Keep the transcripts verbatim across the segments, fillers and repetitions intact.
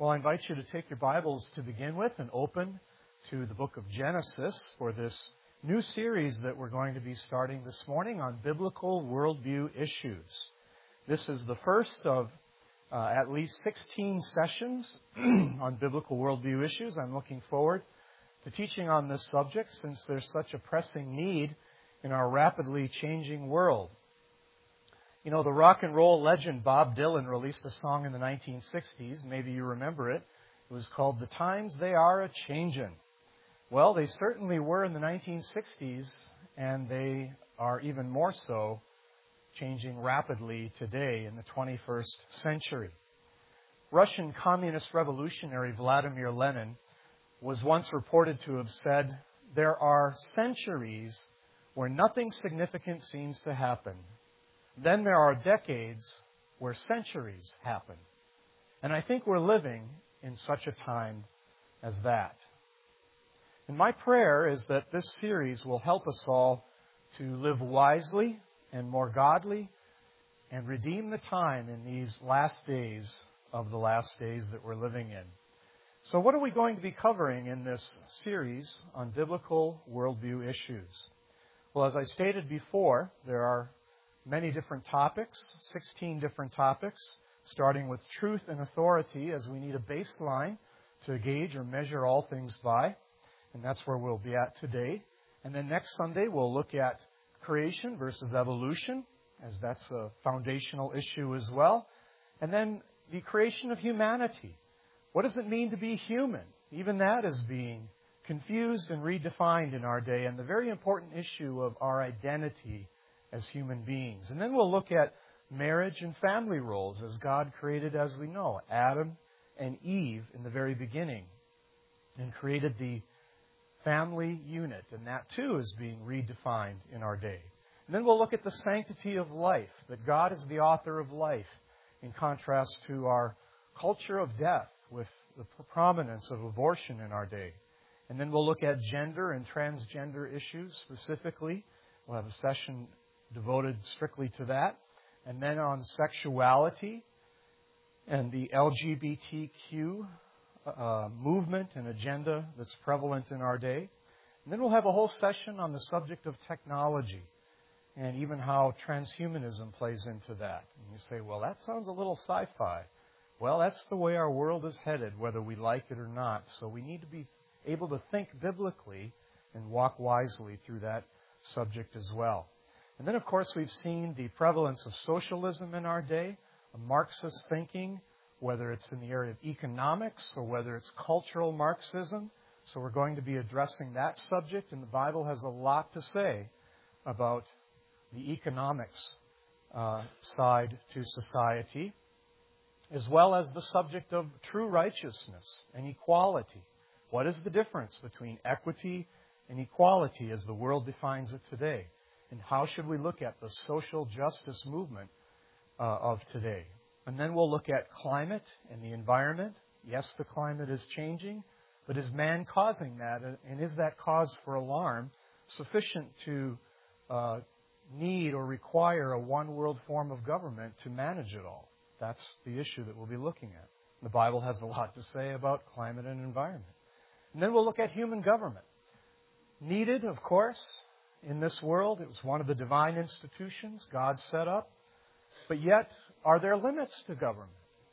Well, I invite you to take your Bibles to begin with and open to the book of Genesis for this new series that we're going to be starting this morning on biblical worldview issues. This is the first of uh, at least sixteen sessions on biblical worldview issues. I'm looking forward to teaching on this subject since there's such a pressing need in our rapidly changing world. You know, the rock and roll legend Bob Dylan released a song in the nineteen sixties. Maybe you remember it. It was called "The Times They Are A-Changin'." Well, they certainly were in the nineteen sixties, and they are even more so changing rapidly today in the twenty-first century. Russian communist revolutionary Vladimir Lenin was once reported to have said, "There are centuries where nothing significant seems to happen. Then there are decades where centuries happen." And I think we're living in such a time as that. And my prayer is that this series will help us all to live wisely and more godly and redeem the time in these last days of the last days that we're living in. So what are we going to be covering in this series on biblical worldview issues? Well, as I stated before, there are many different topics, sixteen different topics, starting with truth and authority, as we need a baseline to gauge or measure all things by. And that's where we'll be at today. And then next Sunday, we'll look at creation versus evolution, as that's a foundational issue as well. And then the creation of humanity. What does it mean to be human? Even that is being confused and redefined in our day, and the very important issue of our identity as human beings. And then we'll look at marriage and family roles as God created, as we know, Adam and Eve in the very beginning, and created the family unit. And that too is being redefined in our day. And then we'll look at the sanctity of life, that God is the author of life, in contrast to our culture of death with the prominence of abortion in our day. And then we'll look at gender and transgender issues specifically. We'll have a session devoted strictly to that. And then on sexuality and the L G B T Q uh, movement and agenda that's prevalent in our day. And then we'll have a whole session on the subject of technology and even how transhumanism plays into that. And you say, well, that sounds a little sci-fi. Well, that's the way our world is headed, whether we like it or not. So we need to be able to think biblically and walk wisely through that subject as well. And then, of course, we've seen the prevalence of socialism in our day, of Marxist thinking, whether it's in the area of economics or whether it's cultural Marxism. So we're going to be addressing that subject, and the Bible has a lot to say about the economics uh, side to society, as well as the subject of true righteousness and equality. What is the difference between equity and equality as the world defines it today? And how should we look at the social justice movement uh, of today? And then we'll look at climate and the environment. Yes, the climate is changing, but is man causing that? And is that cause for alarm sufficient to uh, need or require a one-world form of government to manage it all? That's the issue that we'll be looking at. The Bible has a lot to say about climate and environment. And then we'll look at human government. Needed, of course, in this world. It was one of the divine institutions God set up. But yet, are there limits to government?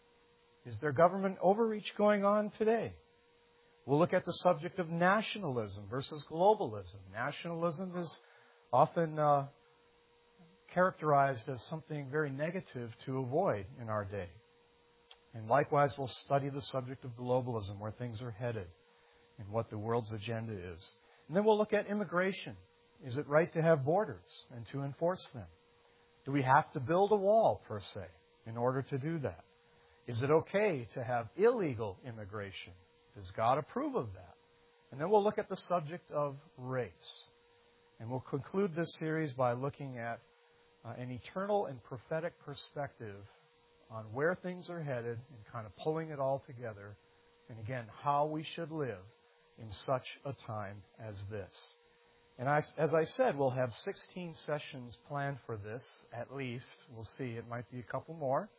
Is there government overreach going on today? We'll look at the subject of nationalism versus globalism. Nationalism is often uh, characterized as something very negative to avoid in our day. And likewise, we'll study the subject of globalism, where things are headed, and what the world's agenda is. And then we'll look at immigration. Is it right to have borders and to enforce them? Do we have to build a wall, per se, in order to do that? Is it okay to have illegal immigration? Does God approve of that? And then we'll look at the subject of race. And we'll conclude this series by looking at uh, an eternal and prophetic perspective on where things are headed and kind of pulling it all together. And again, how we should live in such a time as this. And I, as I said, we'll have sixteen sessions planned for this, at least. We'll see. It might be a couple more.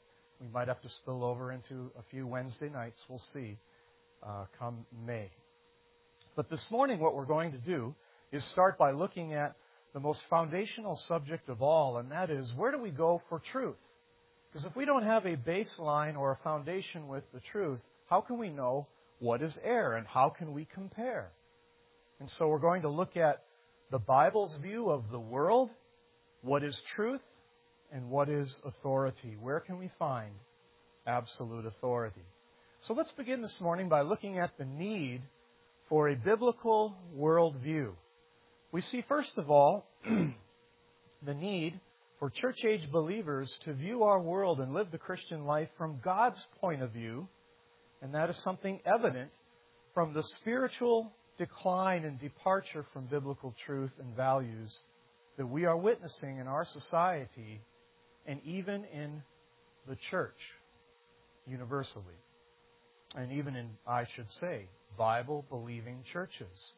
We might have to spill over into a few Wednesday nights. We'll see uh, come May. But this morning what we're going to do is start by looking at the most foundational subject of all, and that is, where do we go for truth? Because if we don't have a baseline or a foundation with the truth, how can we know what is error and how can we compare? And so we're going to look at the Bible's view of the world, what is truth, and what is authority. Where can we find absolute authority? So let's begin this morning by looking at the need for a biblical worldview. We see, first of all, the need for church-age believers to view our world and live the Christian life from God's point of view, and that is something evident from the spiritual decline and departure from biblical truth and values that we are witnessing in our society and even in the church universally, and even in, I should say, Bible-believing churches.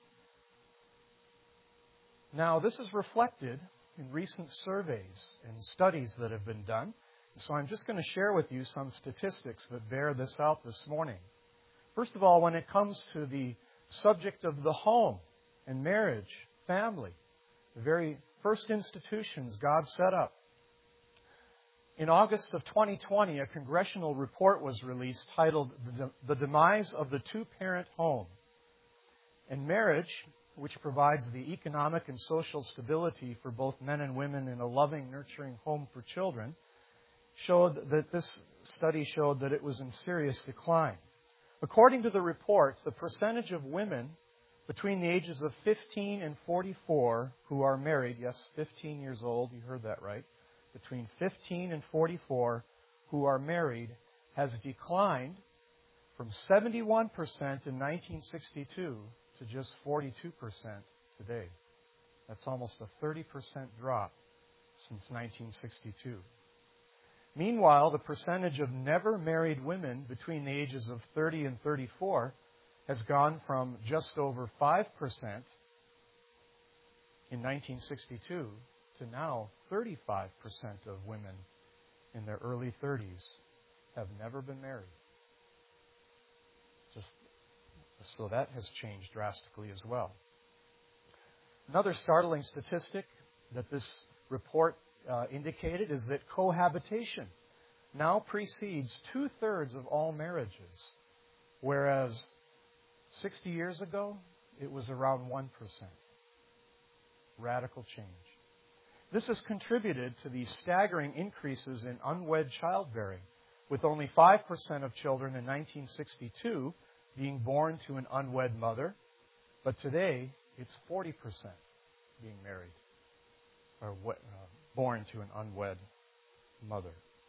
Now, this is reflected in recent surveys and studies that have been done. So I'm just going to share with you some statistics that bear this out this morning. First of all, when it comes to the subject of the home and marriage, family, the very first institutions God set up. In August of twenty twenty, a congressional report was released titled The Demise of the Two-Parent Home. And marriage, which provides the economic and social stability for both men and women in a loving, nurturing home for children, showed that this study showed that it was in serious decline. According to the report, the percentage of women between the ages of fifteen and forty-four who are married, yes, fifteen years old, you heard that right, between fifteen and forty-four who are married has declined from seventy-one percent in nineteen sixty-two to just forty-two percent today. That's almost a thirty percent drop since nineteen sixty-two. Meanwhile, the percentage of never married women between the ages of thirty and thirty-four has gone from just over five percent in nineteen sixty-two to now thirty-five percent of women in their early thirties have never been married. Just so that has changed drastically as well. Another startling statistic that this report uh, indicated is that cohabitation now precedes two-thirds of all marriages, whereas sixty years ago, it was around one percent. Radical change. This has contributed to the staggering increases in unwed childbearing, with only five percent of children in nineteen sixty-two being born to an unwed mother, but today it's forty percent being married or uh, born to an unwed mother.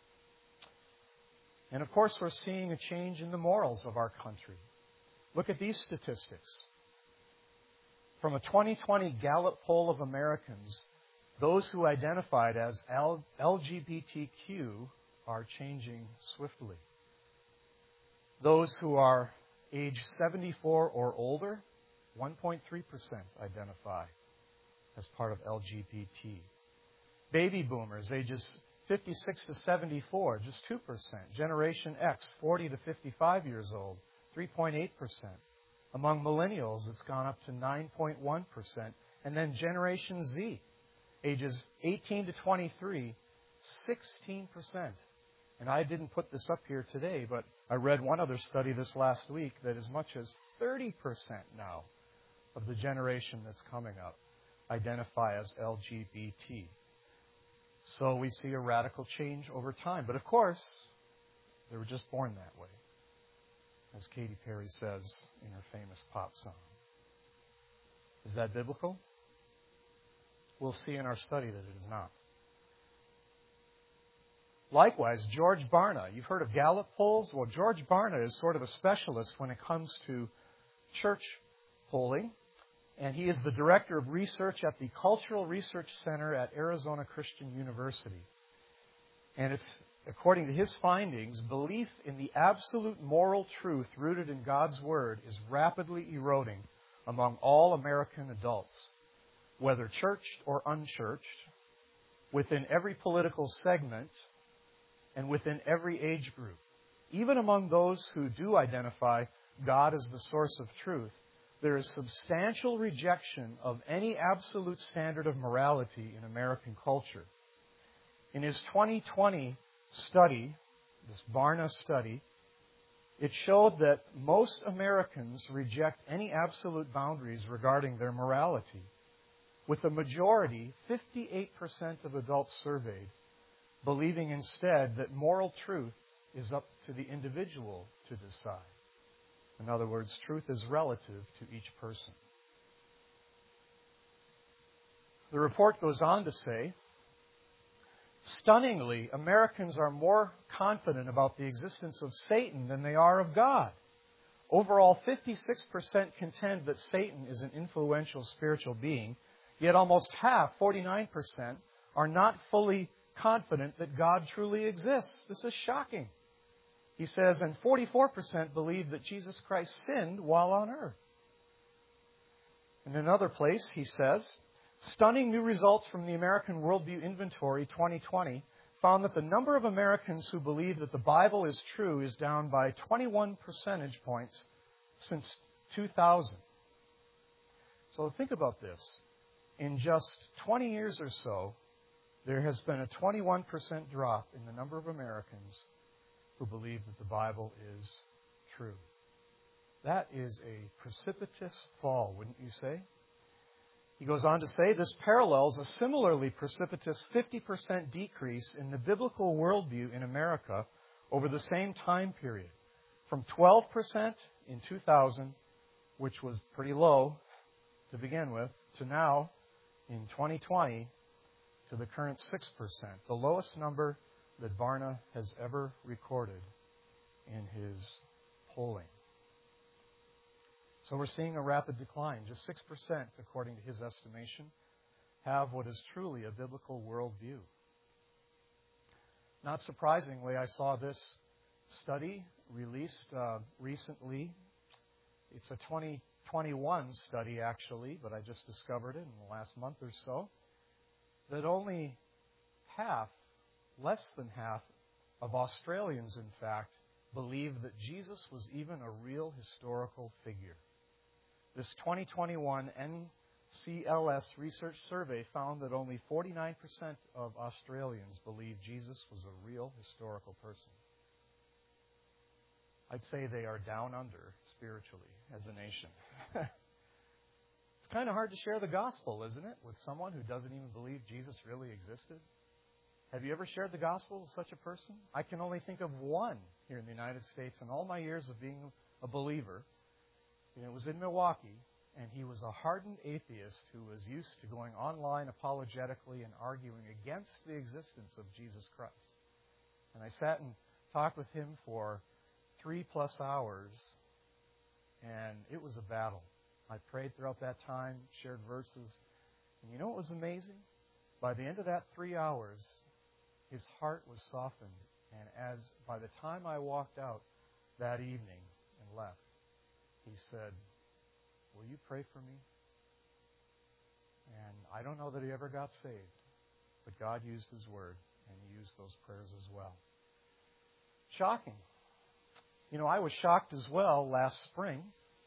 And of course, we're seeing a change in the morals of our country. Look at these statistics. From a twenty twenty Gallup poll of Americans, those who identified as L G B T Q are changing swiftly. Those who are age seventy-four or older, one point three percent identify as part of L G B T. Baby boomers, ages fifty-six to seventy-four, just two percent. Generation X, forty to fifty-five years old, three point eight percent. Among millennials, it's gone up to nine point one percent. And then Generation Z, ages eighteen to twenty-three, sixteen percent. And I didn't put this up here today, but I read one other study this last week that as much as thirty percent now of the generation that's coming up identify as L G B T. So we see a radical change over time. But of course, they were just born that way, as Katy Perry says in her famous pop song. Is that biblical? We'll see in our study that it is not. Likewise, George Barna. You've heard of Gallup polls? Well, George Barna is sort of a specialist when it comes to church polling. And he is the director of research at the Cultural Research Center at Arizona Christian University. And it's, according to his findings, belief in the absolute moral truth rooted in God's Word is rapidly eroding among all American adults, whether churched or unchurched, within every political segment, and within every age group. Even among those who do identify God as the source of truth, there is substantial rejection of any absolute standard of morality in American culture. In his twenty twenty study, this Barna study, it showed that most Americans reject any absolute boundaries regarding their morality, with the majority, fifty-eight percent of adults surveyed, believing instead that moral truth is up to the individual to decide. In other words, truth is relative to each person. The report goes on to say, stunningly, Americans are more confident about the existence of Satan than they are of God. Overall, fifty-six percent contend that Satan is an influential spiritual being, yet almost half, forty-nine percent, are not fully confident that God truly exists. This is shocking. He says, and forty-four percent believe that Jesus Christ sinned while on earth. In another place, he says, stunning new results from the American Worldview Inventory twenty twenty found that the number of Americans who believe that the Bible is true is down by twenty-one percentage points since two thousand. So think about this. In just twenty years or so, there has been a twenty-one percent drop in the number of Americans who believe that the Bible is true. That is a precipitous fall, wouldn't you say? He goes on to say, this parallels a similarly precipitous fifty percent decrease in the biblical worldview in America over the same time period, from twelve percent in two thousand, which was pretty low to begin with, to now, in twenty twenty, to the current six percent, the lowest number that Barna has ever recorded in his polling. So we're seeing a rapid decline. Just six percent, according to his estimation, have what is truly a biblical worldview. Not surprisingly, I saw this study released uh, recently. It's a twenty twenty-one study, actually, but I just discovered it in the last month or so, that only half, less than half, of Australians, in fact, believe that Jesus was even a real historical figure. This twenty twenty-one N C L S research survey found that only forty-nine percent of Australians believe Jesus was a real historical person. I'd say they are down under spiritually as a nation. It's kind of hard to share the gospel, isn't it, with someone who doesn't even believe Jesus really existed? Have you ever shared the gospel with such a person? I can only think of one here in the United States in all my years of being a believer. And it was in Milwaukee, and he was a hardened atheist who was used to going online apologetically and arguing against the existence of Jesus Christ. And I sat and talked with him for three plus hours, and it was a battle. I prayed throughout that time, shared verses, and you know what was amazing? By the end of that three hours, his heart was softened, and as by the time I walked out that evening and left, he said, will you pray for me? And I don't know that he ever got saved, but God used his word, and he used those prayers as well. Shocking. You know, I was shocked as well last spring,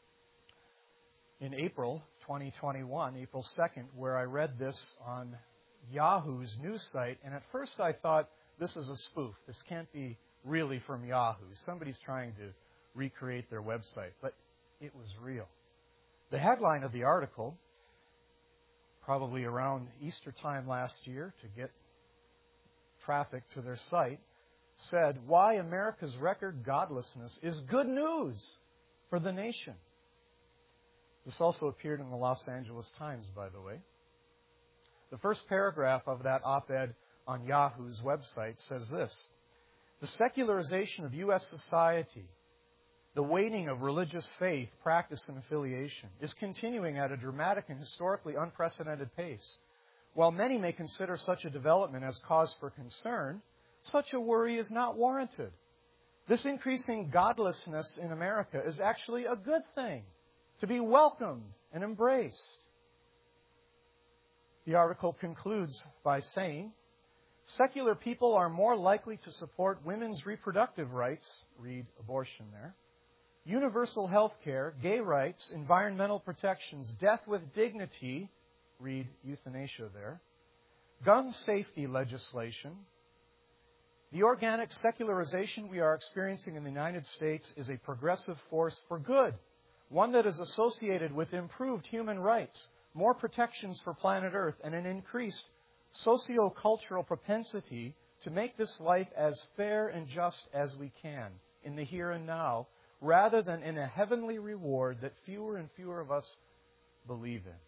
in April twenty twenty-one, April second, where I read this on Yahoo's news site, and at first I thought, this is a spoof. This can't be really from Yahoo. Somebody's trying to recreate their website, but it was real. The headline of the article, probably around Easter time last year to get traffic to their site, said, why America's record godlessness is good news for the nation. This also appeared in the Los Angeles Times, by the way. The first paragraph of that op-ed on Yahoo's website says this: the secularization of U S society, the waning of religious faith, practice, and affiliation is continuing at a dramatic and historically unprecedented pace. While many may consider such a development as cause for concern, such a worry is not warranted. This increasing godlessness in America is actually a good thing, to be welcomed and embraced. The article concludes by saying, Secular people are more likely to support women's reproductive rights, read abortion there, universal health care, gay rights, environmental protections, death with dignity, read euthanasia there, gun safety legislation. The organic secularization we are experiencing in the United States is a progressive force for good, one that is associated with improved human rights, more protections for planet Earth, and an increased socio-cultural propensity to make this life as fair and just as we can in the here and now, rather than in a heavenly reward that fewer and fewer of us believe in.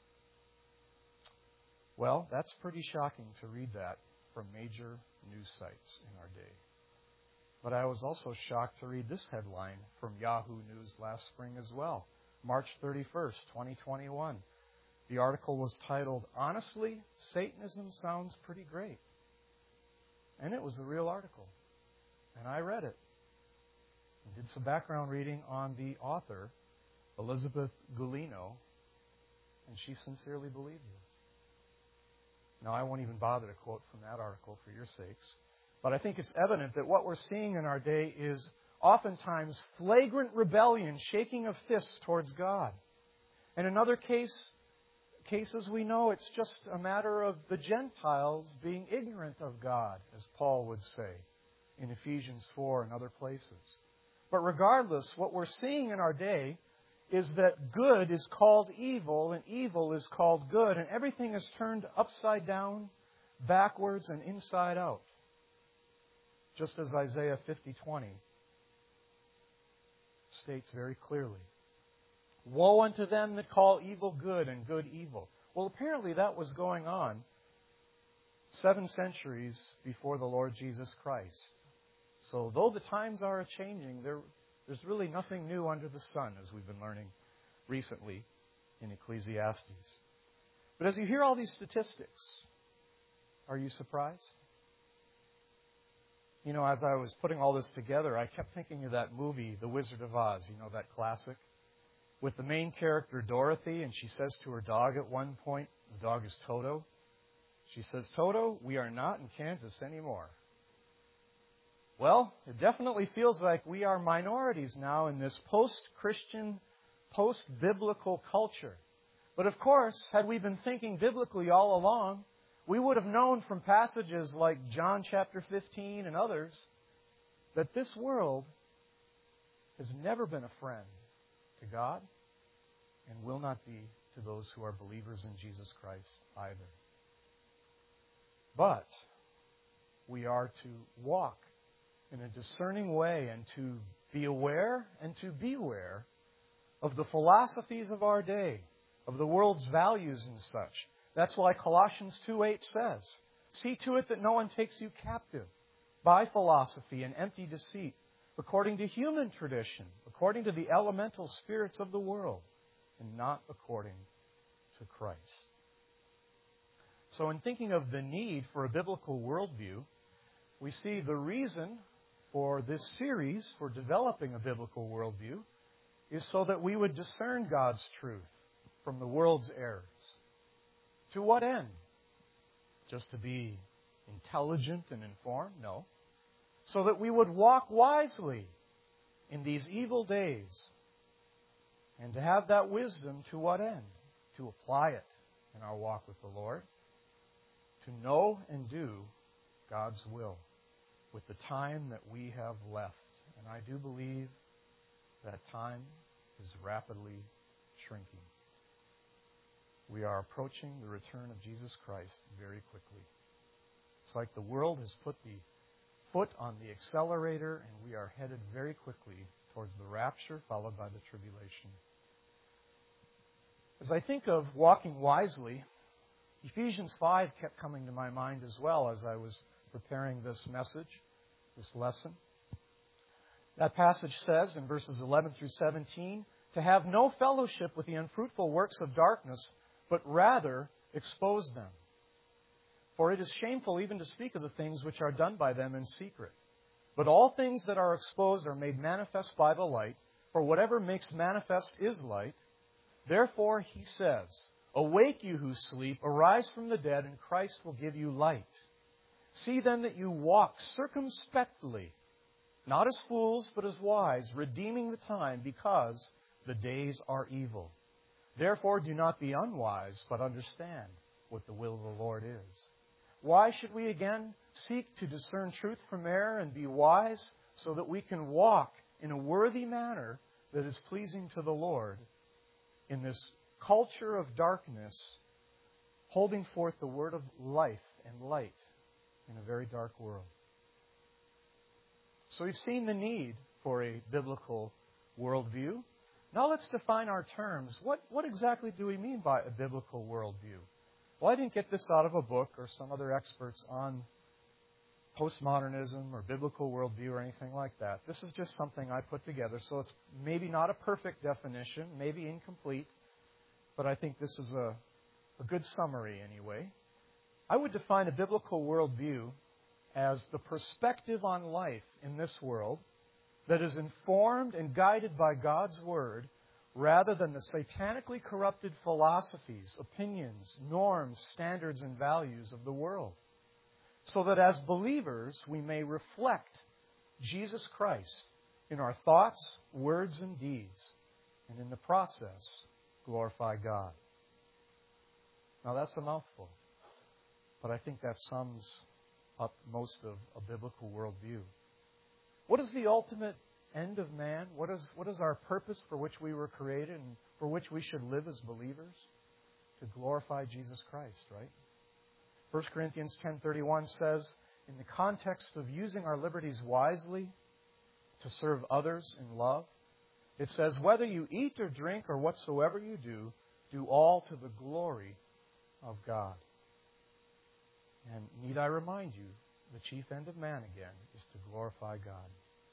Well, that's pretty shocking to read that from major news sites in our day. But I was also shocked to read this headline from Yahoo News last spring as well, March thirty-first, twenty twenty-one. The article was titled, "Honestly, Satanism Sounds Pretty Great." And it was a real article. And I read it. And did some background reading on the author, Elizabeth Gulino, and she sincerely believes this. Now, I won't even bother to quote from that article for your sakes, but I think it's evident that what we're seeing in our day is oftentimes flagrant rebellion, shaking of fists towards God. And in other case, cases we know it's just a matter of the Gentiles being ignorant of God, as Paul would say in Ephesians four and other places. But regardless, what we're seeing in our day is that good is called evil and evil is called good, and everything is turned upside down, backwards, and inside out. Just as Isaiah fifty twenty states very clearly. Woe unto them that call evil good and good evil. Well, apparently that was going on seven centuries before the Lord Jesus Christ. So though the times are changing, there, there's really nothing new under the sun, as we've been learning recently in Ecclesiastes. But as you hear all these statistics, are you surprised? You know, as I was putting all this together, I kept thinking of that movie, The Wizard of Oz, you know, that classic, with the main character, Dorothy, and she says to her dog at one point, the dog is Toto, she says, "Toto, we are not in Kansas anymore." Well, it definitely feels like we are minorities now in this post-Christian, post-biblical culture. But of course, had we been thinking biblically all along, we would have known from passages like John chapter fifteen and others that this world has never been a friend to God and will not be to those who are believers in Jesus Christ either. But we are to walk in a discerning way and to be aware and to beware of the philosophies of our day, of the world's values and such. That's why Colossians two eight says, "See to it that no one takes you captive by philosophy and empty deceit, according to human tradition, according to the elemental spirits of the world, and not according to Christ." So in thinking of the need for a biblical worldview, we see the reason for this series, for developing a biblical worldview, is so that we would discern God's truth from the world's errors. To what end? Just to be intelligent and informed? No. So that we would walk wisely in these evil days. And to have that wisdom, to what end? To apply it in our walk with the Lord. To know and do God's will with the time that we have left. And I do believe that time is rapidly shrinking. We are approaching the return of Jesus Christ very quickly. It's like the world has put the foot on the accelerator, and we are headed very quickly towards the rapture, followed by the tribulation. As I think of walking wisely, Ephesians five kept coming to my mind as well as I was preparing this message, this lesson. That passage says in verses eleven through seventeen, "To have no fellowship with the unfruitful works of darkness, but rather expose them. For it is shameful even to speak of the things which are done by them in secret. But all things that are exposed are made manifest by the light, for whatever makes manifest is light. Therefore he says, Awake, you who sleep, arise from the dead, and Christ will give you light. See then that you walk circumspectly, not as fools, but as wise, redeeming the time, because the days are evil. Therefore do not be unwise, but understand what the will of the Lord is. Why should we again seek to discern truth from error and be wise, so that we can walk in a worthy manner that is pleasing to the Lord in this culture of darkness, holding forth the word of life and light in a very dark world? So we've seen the need for a biblical worldview. Now let's define our terms. What, what exactly do we mean by a biblical worldview? Well, I didn't get this out of a book or some other experts on postmodernism or biblical worldview or anything like that. This is just something I put together. So it's maybe not a perfect definition, maybe incomplete, but I think this is a, a good summary anyway. I would define a biblical worldview as the perspective on life in this world that is informed and guided by God's Word rather than the satanically corrupted philosophies, opinions, norms, standards, and values of the world. So that as believers, we may reflect Jesus Christ in our thoughts, words, and deeds, and in the process, glorify God. Now that's a mouthful, but I think that sums up most of a biblical worldview. What is the ultimate end of man? What is, what is our purpose for which we were created and for which we should live as believers? To glorify Jesus Christ, right? First Corinthians ten thirty-one says, in the context of using our liberties wisely to serve others in love, it says, whether you eat or drink or whatsoever you do, do all to the glory of God. And need I remind you, the chief end of man again is to glorify God.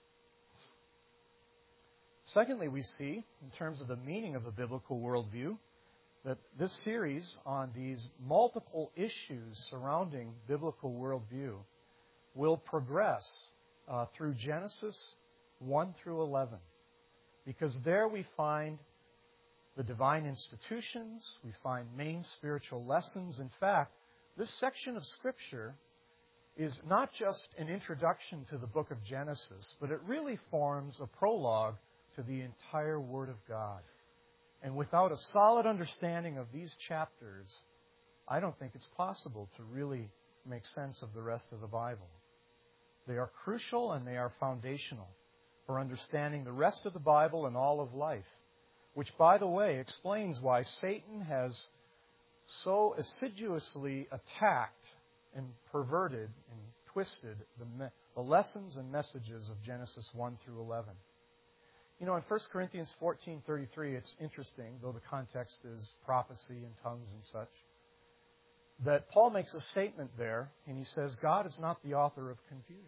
Secondly, we see, in terms of the meaning of a biblical worldview, that this series on these multiple issues surrounding biblical worldview will progress uh, through Genesis one through eleven. Because there we find the divine institutions, we find main spiritual lessons. In fact, this section of Scripture is not just an introduction to the book of Genesis, but it really forms a prologue to the entire Word of God. And without a solid understanding of these chapters, I don't think it's possible to really make sense of the rest of the Bible. They are crucial and they are foundational for understanding the rest of the Bible and all of life, which, by the way, explains why Satan has so assiduously attacked and perverted and twisted the, me- the lessons and messages of Genesis one through eleven. You know, in First Corinthians fourteen thirty-three, it's interesting, though the context is prophecy and tongues and such, that Paul makes a statement there, and he says, God is not the author of confusion.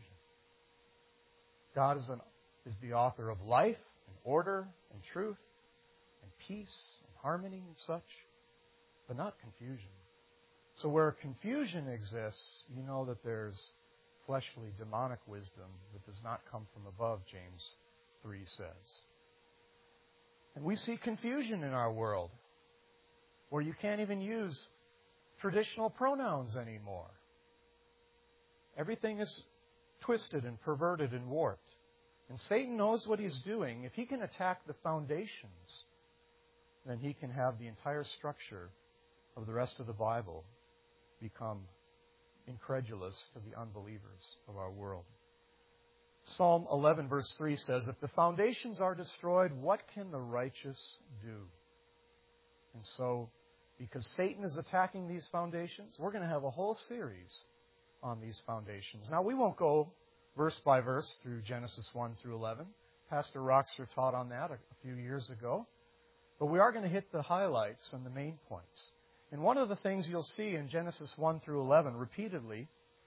God is, an, is the author of life and order and truth and peace and harmony and such, but not confusion. So where confusion exists, you know that there's fleshly, demonic wisdom that does not come from above, James three says. And we see confusion in our world, where you can't even use traditional pronouns anymore. Everything is twisted and perverted and warped. And Satan knows what he's doing. If he can attack the foundations, then he can have the entire structure of the rest of the Bible become incredulous to the unbelievers of our world. Psalm eleven verse three says, if the foundations are destroyed, what can the righteous do? And so, because Satan is attacking these foundations, we're going to have a whole series on these foundations. Now, we won't go verse by verse through Genesis one through eleven. Pastor Roxer taught on that a, a few years ago. But we are going to hit the highlights and the main points. And one of the things you'll see in Genesis one through eleven repeatedly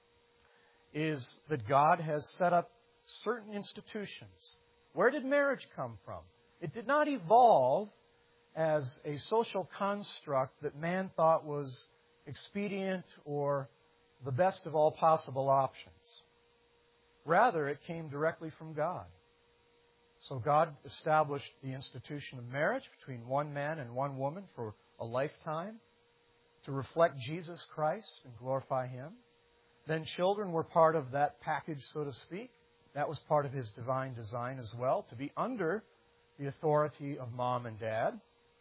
is that God has set up certain institutions. Where did marriage come from? It did not evolve as a social construct that man thought was expedient or the best of all possible options. Rather, it came directly from God. So God established the institution of marriage between one man and one woman for a lifetime to reflect Jesus Christ and glorify Him. Then children were part of that package, so to speak. That was part of His divine design as well, to be under the authority of mom and dad.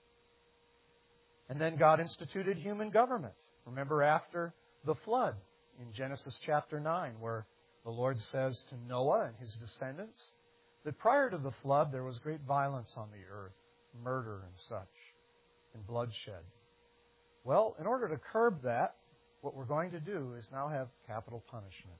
And then God instituted human government. Remember after the flood in Genesis chapter nine, where the Lord says to Noah and his descendants that prior to the flood there was great violence on the earth, murder and such, and bloodshed. Well, in order to curb that, what we're going to do is now have capital punishment.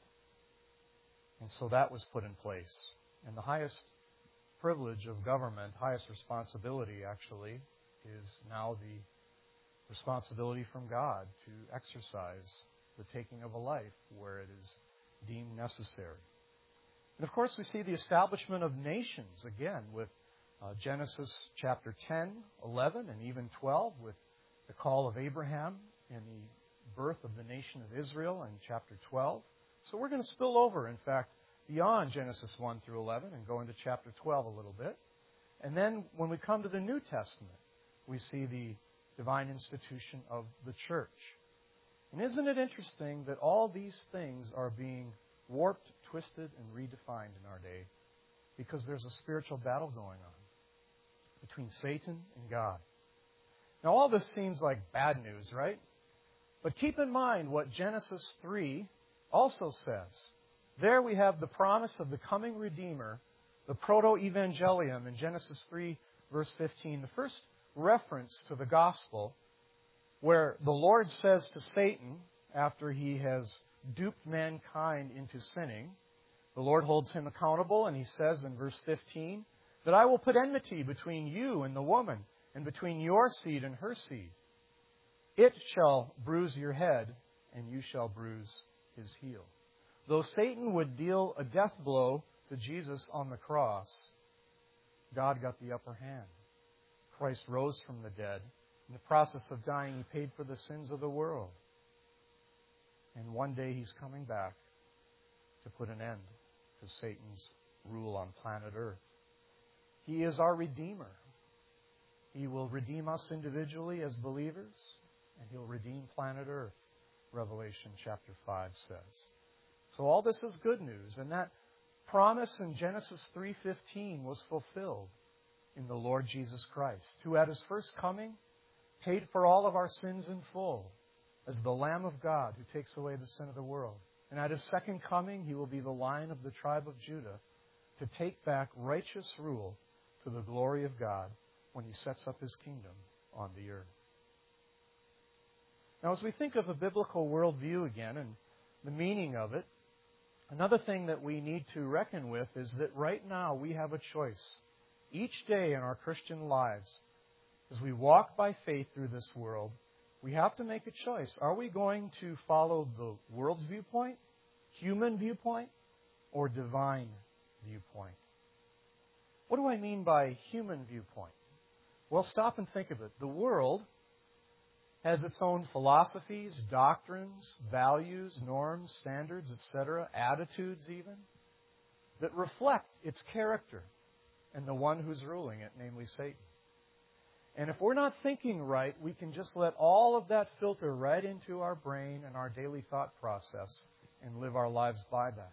And so that was put in place. And the highest privilege of government, highest responsibility actually, is now the responsibility from God to exercise the taking of a life where it is deemed necessary. And of course we see the establishment of nations again with uh, Genesis chapter ten, eleven, and even twelve with the call of Abraham and the birth of the nation of Israel in chapter twelve. So we're going to spill over, in fact, beyond Genesis one through eleven and go into chapter twelve a little bit. And then when we come to the New Testament, we see the divine institution of the church. And isn't it interesting that all these things are being warped, twisted, and redefined in our day because there's a spiritual battle going on between Satan and God. Now all this seems like bad news, right? But keep in mind what Genesis three also says. There we have the promise of the coming Redeemer, the proto-evangelium in Genesis three, verse fifteen, the first reference to the gospel where the Lord says to Satan, after he has duped mankind into sinning, the Lord holds him accountable, and He says in verse fifteen, that I will put enmity between you and the woman, and between your seed and her seed. It shall bruise your head, and you shall bruise his heel. Though Satan would deal a death blow to Jesus on the cross, God got the upper hand. Christ rose from the dead. In the process of dying, He paid for the sins of the world. And one day He's coming back to put an end to Satan's rule on planet Earth. He is our Redeemer. He will redeem us individually as believers, and He'll redeem planet Earth, Revelation chapter five says. So all this is good news, and that promise in Genesis three fifteen was fulfilled in the Lord Jesus Christ, who at His first coming paid for all of our sins in full as the Lamb of God who takes away the sin of the world. And at His second coming, He will be the Lion of the tribe of Judah to take back righteous rule to the glory of God when He sets up His kingdom on the earth. Now, as we think of a biblical worldview again and the meaning of it, another thing that we need to reckon with is that right now we have a choice. Each day in our Christian lives, as we walk by faith through this world, we have to make a choice. Are we going to follow the world's viewpoint, human viewpoint, or divine viewpoint? What do I mean by human viewpoint? Well, stop and think of it. The world has its own philosophies, doctrines, values, norms, standards, et cetera, attitudes even, that reflect its character and the one who's ruling it, namely Satan. And if we're not thinking right, we can just let all of that filter right into our brain and our daily thought process and live our lives by that.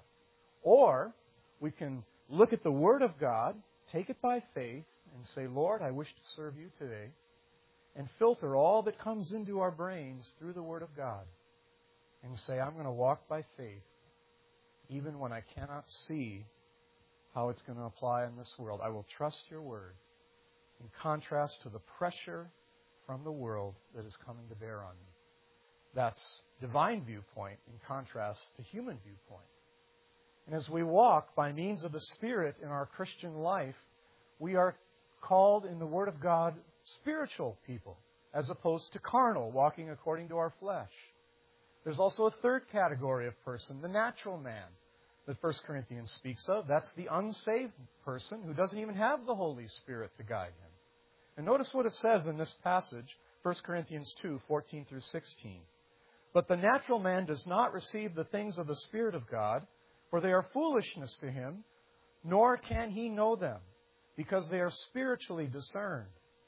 Or we can look at the Word of God, take it by faith, and say, Lord, I wish to serve You today, and filter all that comes into our brains through the Word of God, and say, I'm going to walk by faith, even when I cannot see how it's going to apply in this world. I will trust Your Word, in contrast to the pressure from the world that is coming to bear on me. That's divine viewpoint in contrast to human viewpoint. And as we walk by means of the Spirit in our Christian life, we are called in the Word of God spiritual people, as opposed to carnal, walking according to our flesh. There's also a third category of person, the natural man, that First Corinthians speaks of. That's the unsaved person who doesn't even have the Holy Spirit to guide him. And notice what it says in this passage, First Corinthians two, fourteen through sixteen. But the natural man does not receive the things of the Spirit of God, for they are foolishness to him, nor can he know them, because they are spiritually discerned.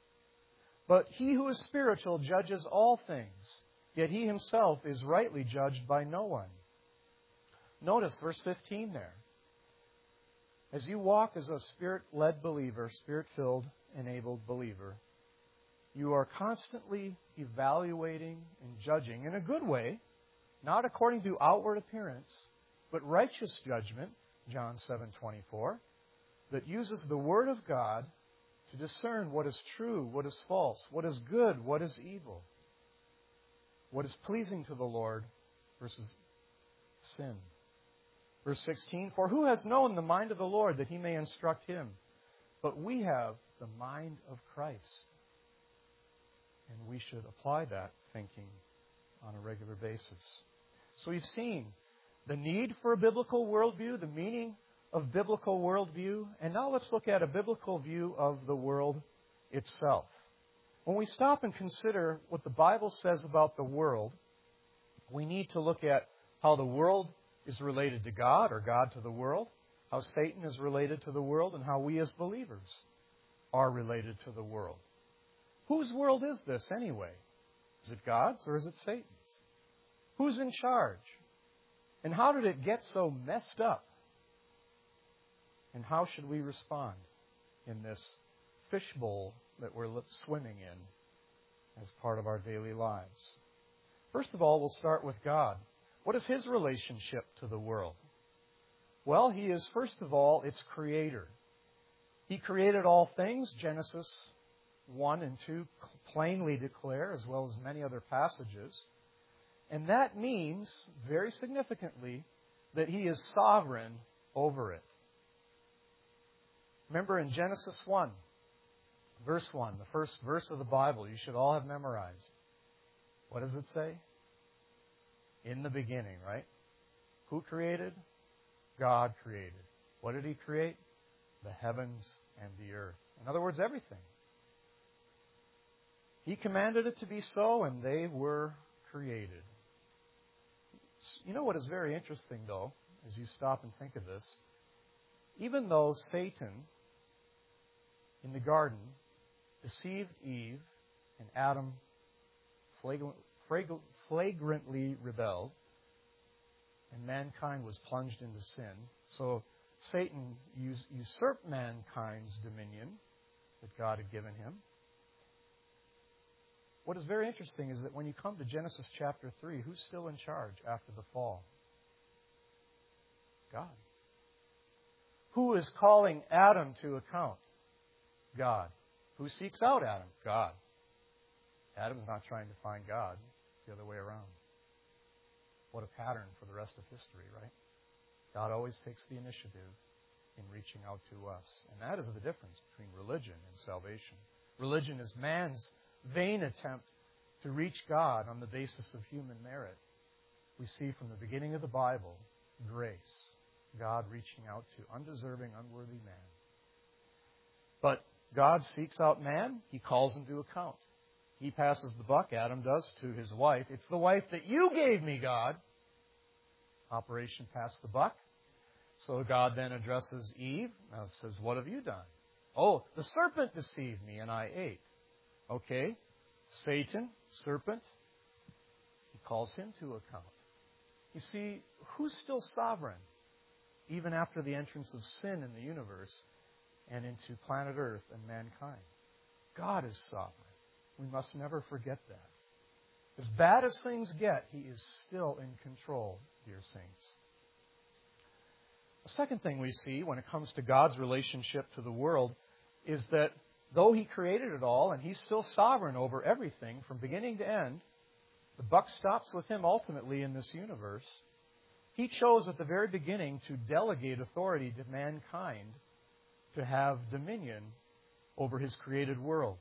But he who is spiritual judges all things, yet he himself is rightly judged by no one. Notice verse fifteen there. As you walk as a Spirit-led believer, Spirit-filled, enabled believer, you are constantly evaluating and judging in a good way, not according to outward appearance, but righteous judgment, John seven twenty-four, that uses the Word of God to discern what is true, what is false, what is good, what is evil, what is pleasing to the Lord versus sin. Verse sixteen, for who has known the mind of the Lord that he may instruct him? But we have the mind of Christ. And we should apply that thinking on a regular basis. So we've seen the need for a biblical worldview, the meaning of biblical worldview, and now let's look at a biblical view of the world itself. When we stop and consider what the Bible says about the world, we need to look at how the world is related to God, or God to the world, how Satan is related to the world, and how we as believers are related to the world. Whose world is this anyway? Is it God's or is it Satan's? Who's in charge? And how did it get so messed up? And how should we respond in this fishbowl that we're swimming in as part of our daily lives? First of all, we'll start with God. What is His relationship to the world? Well, He is, first of all, its creator. He created all things, Genesis one and two plainly declare, as well as many other passages. And that means, very significantly, that He is sovereign over it. Remember in Genesis one, verse one, the first verse of the Bible, you should all have memorized. What does it say? In the beginning, right? Who created? God created. What did He create? The heavens and the earth. In other words, everything. He commanded it to be so, and they were created. You know what is very interesting, though, as you stop and think of this? Even though Satan, in the garden, deceived Eve, and Adam flagrantly rebelled, and mankind was plunged into sin, so Satan usurped mankind's dominion that God had given him. What is very interesting is that when you come to Genesis chapter three, who's still in charge after the fall? God. Who is calling Adam to account? God. Who seeks out Adam? God. Adam's not trying to find God. It's the other way around. What a pattern for the rest of history, right? God always takes the initiative in reaching out to us. And that is the difference between religion and salvation. Religion is man's vain attempt to reach God on the basis of human merit. We see from the beginning of the Bible, grace. God reaching out to undeserving, unworthy man. But God seeks out man. He calls him to account. He passes the buck, Adam does, to his wife. It's the wife that you gave me, God. Operation pass the buck. So God then addresses Eve. Now says, what have you done? Oh, the serpent deceived me and I ate. Okay, Satan, serpent, he calls him to account. You see, who's still sovereign? Even after the entrance of sin in the universe and into planet Earth and mankind. God is sovereign. We must never forget that. As bad as things get, He is still in control, dear saints. The second thing we see when it comes to God's relationship to the world is that though He created it all and He's still sovereign over everything from beginning to end, the buck stops with Him ultimately in this universe. He chose at the very beginning to delegate authority to mankind to have dominion over His created world.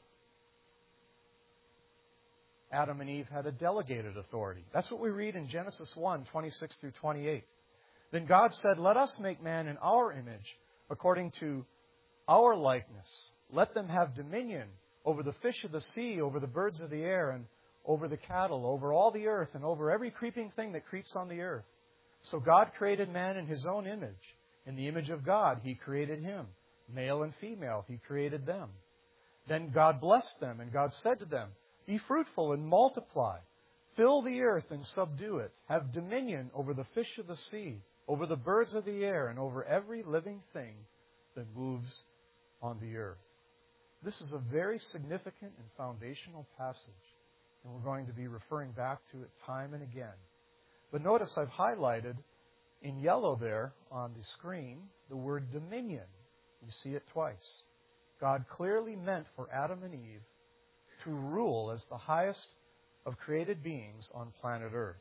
Adam and Eve had a delegated authority. That's what we read in Genesis one, twenty-six through twenty-eight. Then God said, let us make man in our image, according to our likeness. Let them have dominion over the fish of the sea, over the birds of the air, and over the cattle, over all the earth, and over every creeping thing that creeps on the earth. So God created man in His own image. In the image of God, He created him. Male and female, He created them. Then God blessed them, and God said to them, be fruitful and multiply. Fill the earth and subdue it. Have dominion over the fish of the sea, over the birds of the air, and over every living thing that moves on the earth. This is a very significant and foundational passage, and we're going to be referring back to it time and again. But notice I've highlighted in yellow there on the screen the word dominion. You see it twice. God clearly meant for Adam and Eve to rule as the highest of created beings on planet Earth.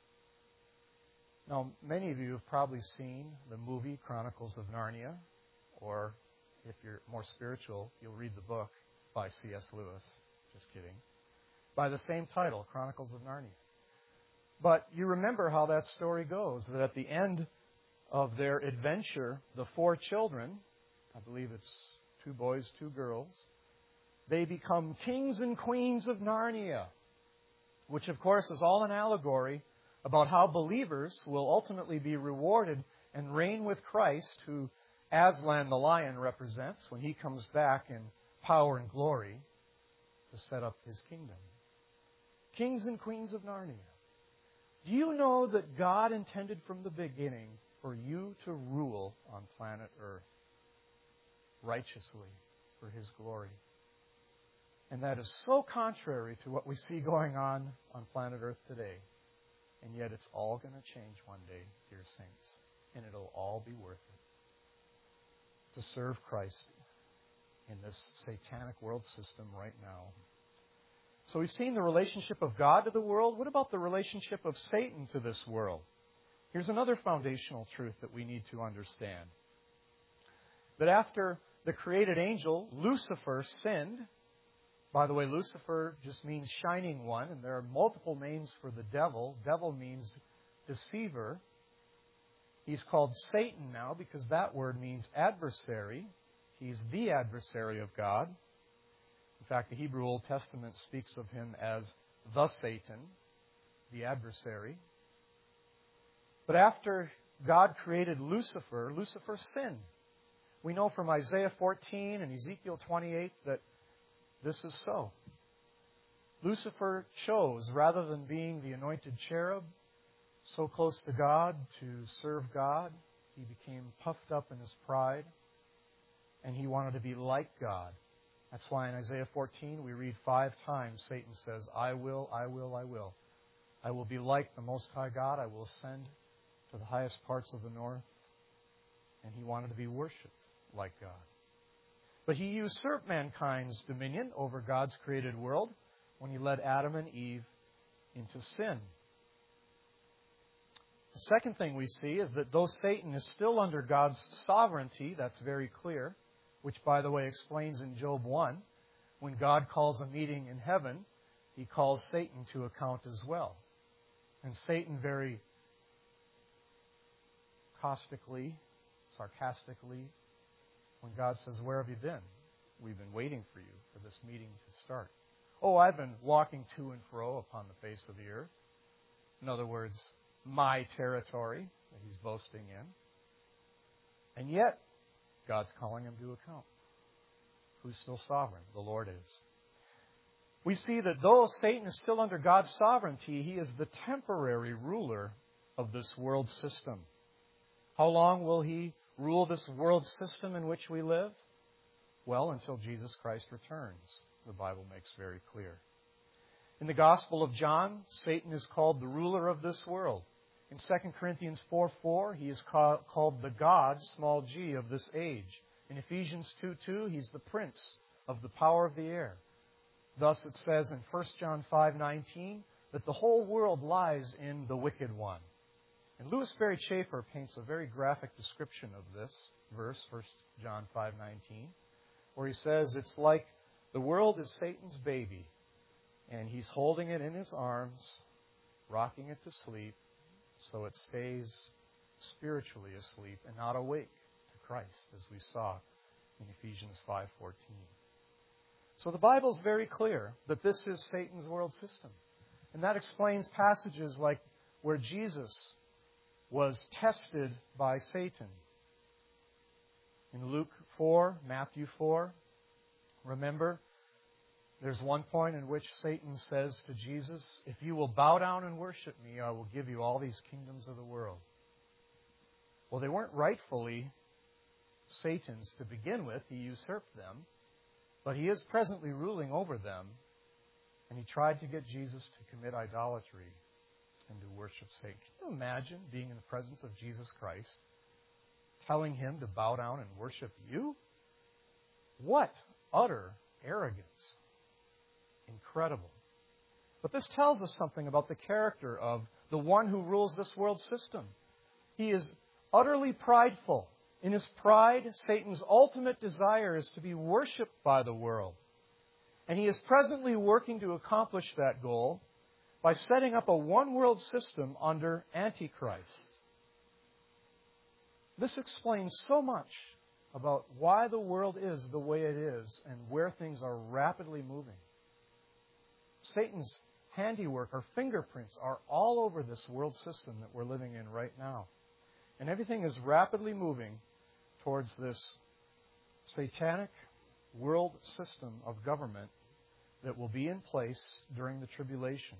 Now, many of you have probably seen the movie Chronicles of Narnia, or if you're more spiritual, you'll read the book by C S Lewis. Just kidding. By the same title, Chronicles of Narnia. But you remember how that story goes, that at the end of their adventure, the four children, I believe it's two boys, two girls, they become kings and queens of Narnia, which of course is all an allegory about how believers will ultimately be rewarded and reign with Christ, who Aslan the lion represents when he comes back in power and glory to set up his kingdom. Kings and queens of Narnia. Do you know that God intended from the beginning for you to rule on planet Earth righteously for His glory? And that is so contrary to what we see going on on planet Earth today. And yet it's all going to change one day, dear saints. And it'll all be worth it to serve Christ in this satanic world system right now. So we've seen the relationship of God to the world. What about the relationship of Satan to this world? Here's another foundational truth that we need to understand. That after the created angel, Lucifer, sinned, by the way, Lucifer just means shining one, and there are multiple names for the devil. Devil means deceiver. He's called Satan now because that word means adversary. He's the adversary of God. In fact, the Hebrew Old Testament speaks of him as the Satan, the adversary. But after God created Lucifer, Lucifer sinned. We know from Isaiah fourteen and Ezekiel twenty-eight that this is so. Lucifer chose, rather than being the anointed cherub, so close to God to serve God, he became puffed up in his pride, and he wanted to be like God. That's why in Isaiah fourteen we read five times Satan says, I will, I will, I will. I will be like the Most High God. I will ascend to the highest parts of the north. And he wanted to be worshipped like God. But he usurped mankind's dominion over God's created world when he led Adam and Eve into sin. The second thing we see is that though Satan is still under God's sovereignty, that's very clear, which, by the way, explains in Job one, when God calls a meeting in heaven, he calls Satan to account as well. And Satan very caustically, sarcastically, when God says, where have you been? We've been waiting for you for this meeting to start. Oh, I've been walking to and fro upon the face of the earth. In other words, my territory that he's boasting in. And yet, God's calling him to account. Who's still sovereign? The Lord is. We see that though Satan is still under God's sovereignty, he is the temporary ruler of this world system. How long will he rule this world system in which we live? Well, until Jesus Christ returns, the Bible makes very clear. In the Gospel of John, Satan is called the ruler of this world. In Second Corinthians four four, he is called the God, small g, of this age. In Ephesians two two, he's the prince of the power of the air. Thus it says in First John five nineteen that the whole world lies in the wicked one. And Louis Berry Chafer paints a very graphic description of this verse, First John five nineteen, where he says it's like the world is Satan's baby, and he's holding it in his arms, rocking it to sleep, so it stays spiritually asleep and not awake to Christ, as we saw in Ephesians five fourteen. So the Bible is very clear that this is Satan's world system. And that explains passages like where Jesus was tested by Satan. In Luke four, Matthew four, remember, there's one point in which Satan says to Jesus, if you will bow down and worship me, I will give you all these kingdoms of the world. Well, they weren't rightfully Satan's to begin with. He usurped them. But he is presently ruling over them. And he tried to get Jesus to commit idolatry and to worship Satan. Can you imagine being in the presence of Jesus Christ, telling him to bow down and worship you? What utter arrogance. Incredible. But this tells us something about the character of the one who rules this world system. He is utterly prideful. In his pride, Satan's ultimate desire is to be worshipped by the world. And he is presently working to accomplish that goal by setting up a one-world system under Antichrist. This explains so much about why the world is the way it is and where things are rapidly moving. Satan's handiwork, our fingerprints, are all over this world system that we're living in right now. And everything is rapidly moving towards this satanic world system of government that will be in place during the tribulation.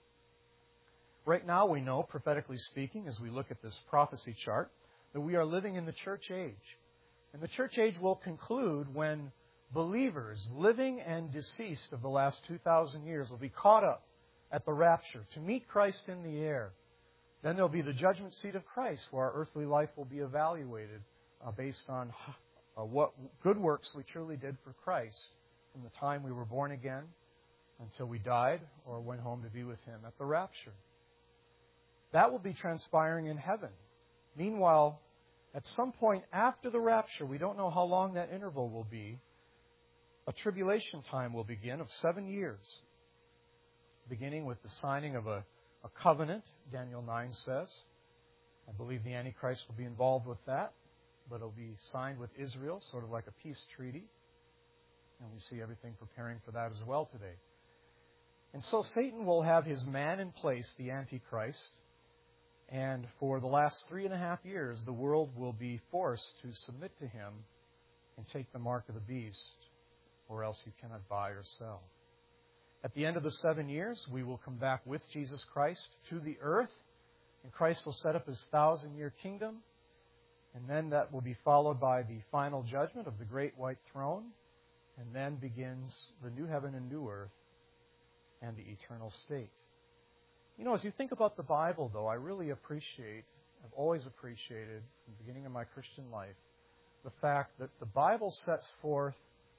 Right now we know, prophetically speaking, as we look at this prophecy chart, that we are living in the church age. And the church age will conclude when believers, living and deceased of the last two thousand years, will be caught up at the rapture to meet Christ in the air. Then there will be the judgment seat of Christ, where our earthly life will be evaluated uh, based on uh, what good works we truly did for Christ from the time we were born again until we died or went home to be with Him at the rapture. That will be transpiring in heaven. Meanwhile, at some point after the rapture, we don't know how long that interval will be, a tribulation time will begin of seven years, beginning with the signing of a, a covenant, Daniel nine says. I believe the Antichrist will be involved with that, but it'll be signed with Israel, sort of like a peace treaty. And we see everything preparing for that as well today. And so Satan will have his man in place, the Antichrist, and for the last three and a half years, the world will be forced to submit to him and take the mark of the beast, or else you cannot buy or sell. At the end of the seven years, we will come back with Jesus Christ to the earth, and Christ will set up His thousand-year kingdom, and then that will be followed by the final judgment of the great white throne, and then begins the new heaven and new earth and the eternal state. You know, as you think about the Bible, though, I really appreciate, I've always appreciated from the beginning of my Christian life, the fact that the Bible sets forth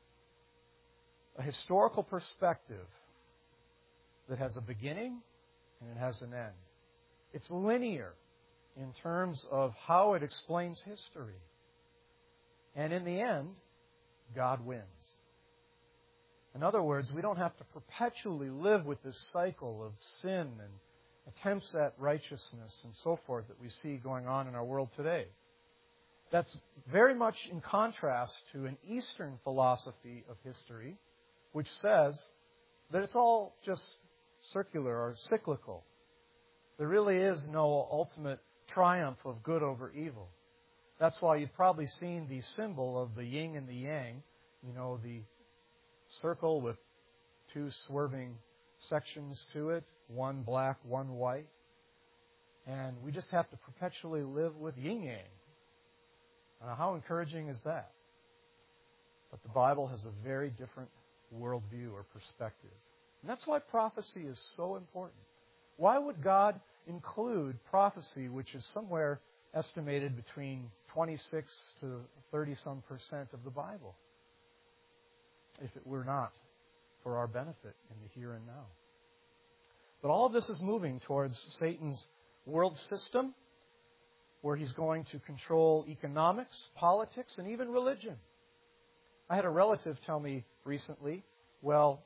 a historical perspective that has a beginning and it has an end. It's linear in terms of how it explains history. And in the end, God wins. In other words, we don't have to perpetually live with this cycle of sin and attempts at righteousness and so forth that we see going on in our world today. That's very much in contrast to an Eastern philosophy of history, which says that it's all just circular or cyclical. There really is no ultimate triumph of good over evil. That's why you've probably seen the symbol of the yin and the yang, you know, the circle with two swerving sections to it, one black, one white. And we just have to perpetually live with yin-yang. Uh, how encouraging is that? But the Bible has a very different worldview or perspective. And that's why prophecy is so important. Why would God include prophecy, which is somewhere estimated between twenty-six to thirty-some percent of the Bible, if it were not for our benefit in the here and now? But all of this is moving towards Satan's world system, where he's going to control economics, politics, and even religion. I had a relative tell me recently, well,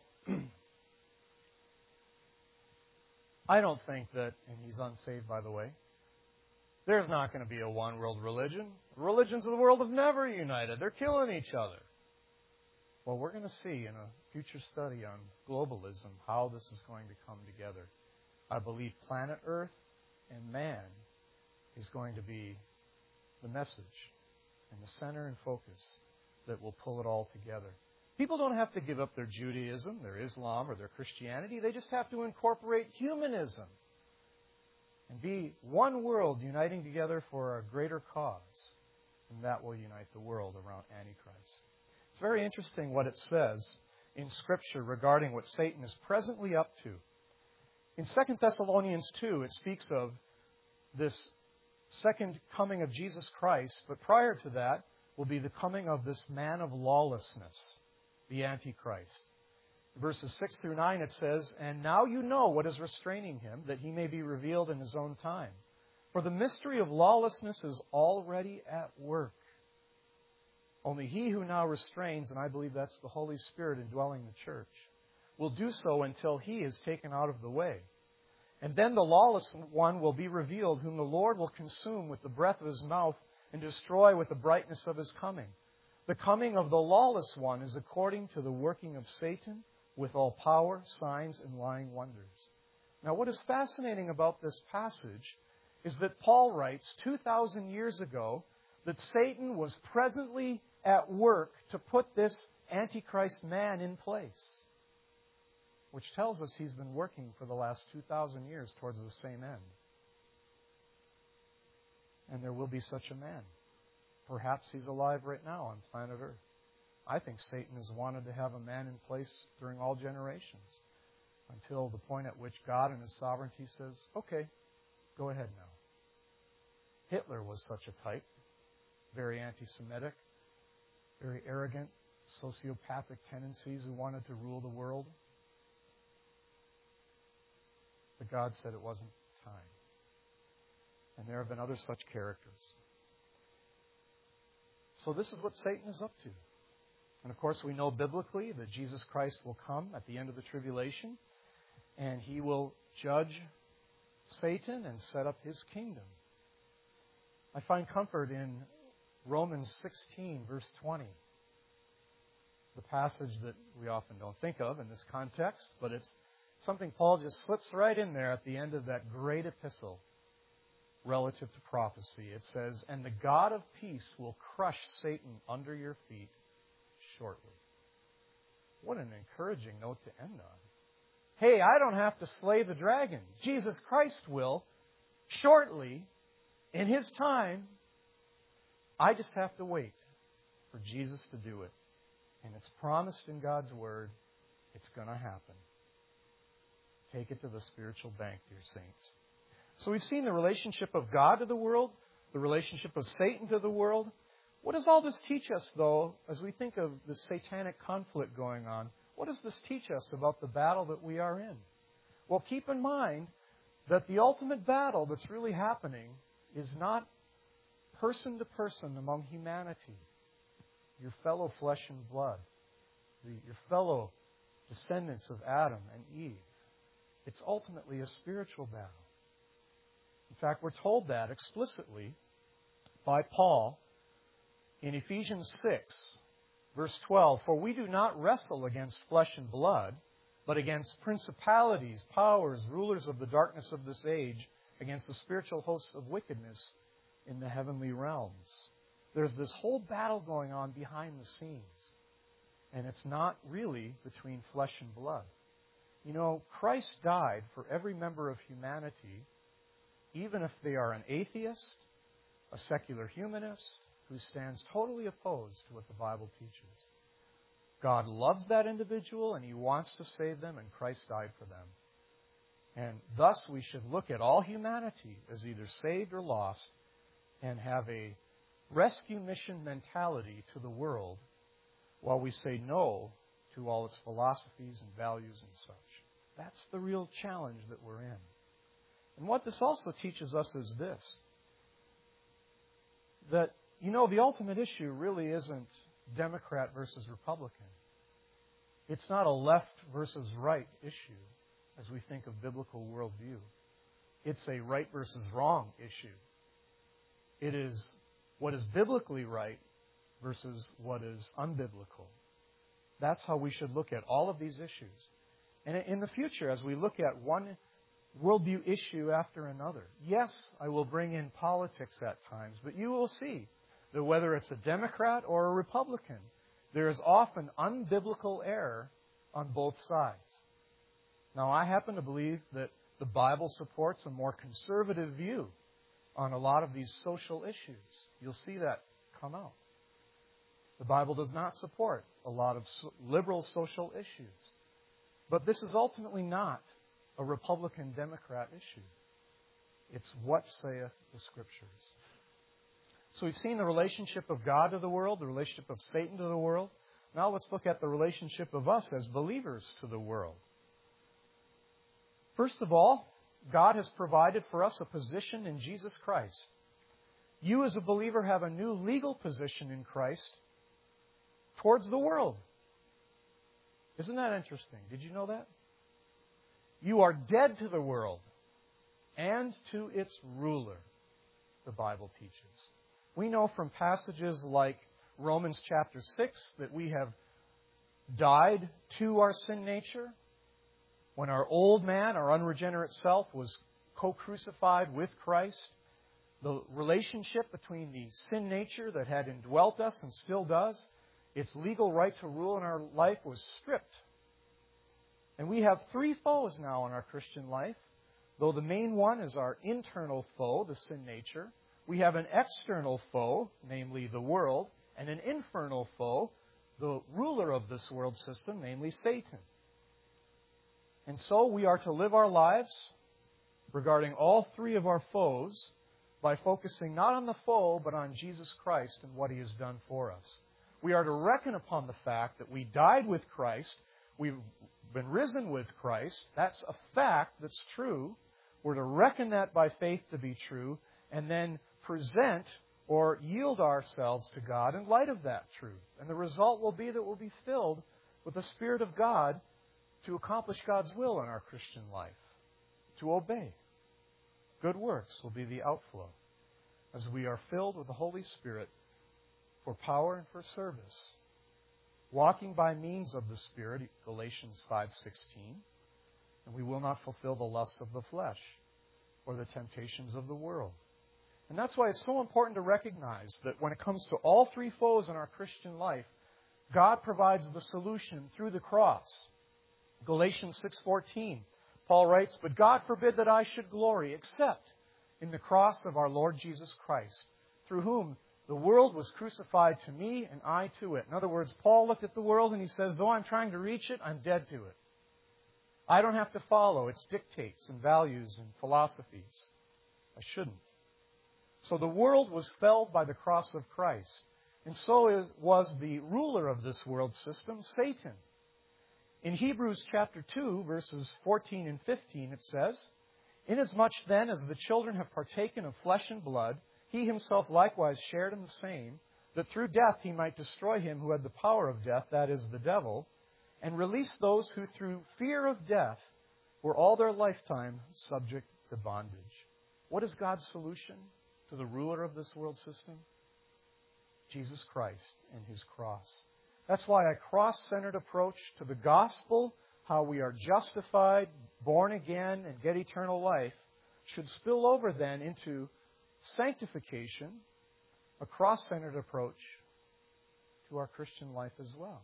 I don't think that, and he's unsaved by the way, there's not going to be a one world religion. The religions of the world have never united. They're killing each other. Well, we're going to see in a future study on globalism how this is going to come together. I believe planet Earth and man is going to be the message and the center and focus that will pull it all together. People don't have to give up their Judaism, their Islam, or their Christianity. They just have to incorporate humanism. and be one world uniting together for a greater cause. And that will unite the world around Antichrist. It's very interesting what it says in Scripture regarding what Satan is presently up to. In Second Thessalonians two, it speaks of this second coming of Jesus Christ, but prior to that will be the coming of this man of lawlessness, the Antichrist. Verses six through nine it says, "And now you know what is restraining him, that he may be revealed in his own time. For the mystery of lawlessness is already at work. Only he who now restrains," and I believe that's the Holy Spirit indwelling the church, "will do so until he is taken out of the way. And then the lawless one will be revealed, whom the Lord will consume with the breath of his mouth and destroy with the brightness of his coming. The coming of the lawless one is according to the working of Satan with all power, signs, and lying wonders." Now, what is fascinating about this passage is that Paul writes two thousand years ago that Satan was presently at work to put this Antichrist man in place, which tells us he's been working for the last two thousand years towards the same end. And there will be such a man. Perhaps he's alive right now on planet Earth. I think Satan has wanted to have a man in place during all generations until the point at which God in His sovereignty says, "Okay, go ahead now." Hitler was such a type, very anti-Semitic, very arrogant, sociopathic tendencies who wanted to rule the world. But God said it wasn't time. And there have been other such characters. So this is what Satan is up to. And of course we know biblically that Jesus Christ will come at the end of the tribulation and He will judge Satan and set up His kingdom. I find comfort in Romans sixteen, verse twenty. The passage that we often don't think of in this context, but it's something Paul just slips right in there at the end of that great epistle relative to prophecy. It says, "And the God of peace will crush Satan under your feet shortly." What an encouraging note to end on. Hey, I don't have to slay the dragon. Jesus Christ will shortly, in His time. I just have to wait for Jesus to do it. And it's promised in God's Word. It's going to happen. Take it to the spiritual bank, dear saints. So we've seen the relationship of God to the world, the relationship of Satan to the world. What does all this teach us, though, as we think of the satanic conflict going on? What does this teach us about the battle that we are in? Well, keep in mind that the ultimate battle that's really happening is not person to person among humanity, your fellow flesh and blood, the, your fellow descendants of Adam and Eve. It's ultimately a spiritual battle. In fact, we're told that explicitly by Paul in Ephesians six, verse twelve. "For we do not wrestle against flesh and blood, but against principalities, powers, rulers of the darkness of this age, against the spiritual hosts of wickedness in the heavenly realms." There's this whole battle going on behind the scenes. And it's not really between flesh and blood. You know, Christ died for every member of humanity, even if they are an atheist, a secular humanist, who stands totally opposed to what the Bible teaches. God loves that individual and He wants to save them, and Christ died for them. And thus we should look at all humanity as either saved or lost and have a rescue mission mentality to the world while we say no to all its philosophies and values and such. That's the real challenge that we're in. And what this also teaches us is this, that, you know, the ultimate issue really isn't Democrat versus Republican. It's not a left versus right issue as we think of biblical worldview. It's a right versus wrong issue. It is what is biblically right versus what is unbiblical. That's how we should look at all of these issues. And in the future, as we look at one worldview issue after another, yes, I will bring in politics at times, but you will see that whether it's a Democrat or a Republican, there is often unbiblical error on both sides. Now, I happen to believe that The Bible supports a more conservative view on a lot of these social issues. You'll see that come out. The Bible does not support a lot of liberal social issues. But this is ultimately not a Republican-Democrat issue. It's what saith the Scriptures. So we've seen the relationship of God to the world, the relationship of Satan to the world. Now let's look at the relationship of us as believers to the world. First of all, God has provided for us a position in Jesus Christ. You as a believer have a new legal position in Christ towards the world. Isn't that interesting? Did you know that? You are dead to the world and to its ruler, the Bible teaches. We know from passages like Romans chapter six that we have died to our sin nature. When our old man, our unregenerate self, was co-crucified with Christ, the relationship between the sin nature that had indwelt us and still does, its legal right to rule in our life, was stripped. And we have three foes now in our Christian life. Though the main one is our internal foe, the sin nature, we have an external foe, namely the world, and an infernal foe, the ruler of this world system, namely Satan. And so we are to live our lives regarding all three of our foes by focusing not on the foe, but on Jesus Christ and what He has done for us. We are to reckon upon the fact that we died with Christ, we've been risen with Christ. That's a fact that's true. We're to reckon that by faith to be true, and then present or yield ourselves to God in light of that truth. And the result will be that we'll be filled with the Spirit of God to accomplish God's will in our Christian life, to obey. Good works will be the outflow as we are filled with the Holy Spirit for power and for service, walking by means of the Spirit, Galatians five sixteen, and we will not fulfill the lusts of the flesh or the temptations of the world. And that's why it's so important to recognize that when it comes to all three foes in our Christian life, God provides the solution through the cross. Galatians six fourteen, Paul writes, "But God forbid that I should glory except in the cross of our Lord Jesus Christ, through whom the world was crucified to me and I to it." In other words, Paul looked at the world and he says, though I'm trying to reach it, I'm dead to it. I don't have to follow its dictates and values and philosophies. I shouldn't. So the world was felled by the cross of Christ. And so is, was the ruler of this world system, Satan. In Hebrews chapter two, verses fourteen and fifteen, it says, "Inasmuch then as the children have partaken of flesh and blood, He Himself likewise shared in the same, that through death He might destroy him who had the power of death, that is, the devil, and release those who through fear of death were all their lifetime subject to bondage." What is God's solution to the ruler of this world system? Jesus Christ and His cross. That's why a cross-centered approach to the gospel, how we are justified, born again, and get eternal life, should spill over then into sanctification, a cross-centered approach to our Christian life as well.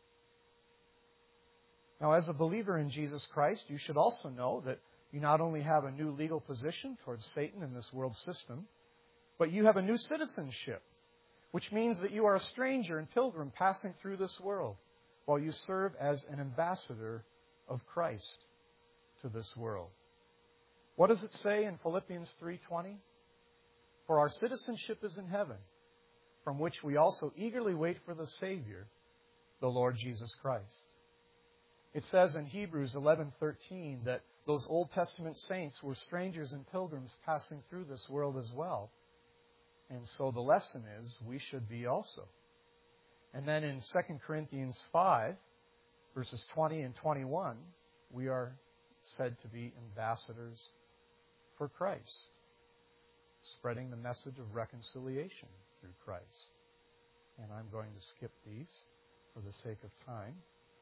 Now, as a believer in Jesus Christ, you should also know that you not only have a new legal position towards Satan in this world system, but you have a new citizenship, which means that you are a stranger and pilgrim passing through this world while you serve as an ambassador of Christ to this world. What does it say in Philippians three twenty? "For our citizenship is in heaven, from which we also eagerly wait for the Savior, the Lord Jesus Christ." It says in Hebrews eleven thirteen that those Old Testament saints were strangers and pilgrims passing through this world as well. And so the lesson is, we should be also. And then in Second Corinthians five, verses twenty and twenty-one, we are said to be ambassadors for Christ, spreading the message of reconciliation through Christ. And I'm going to skip these for the sake of time.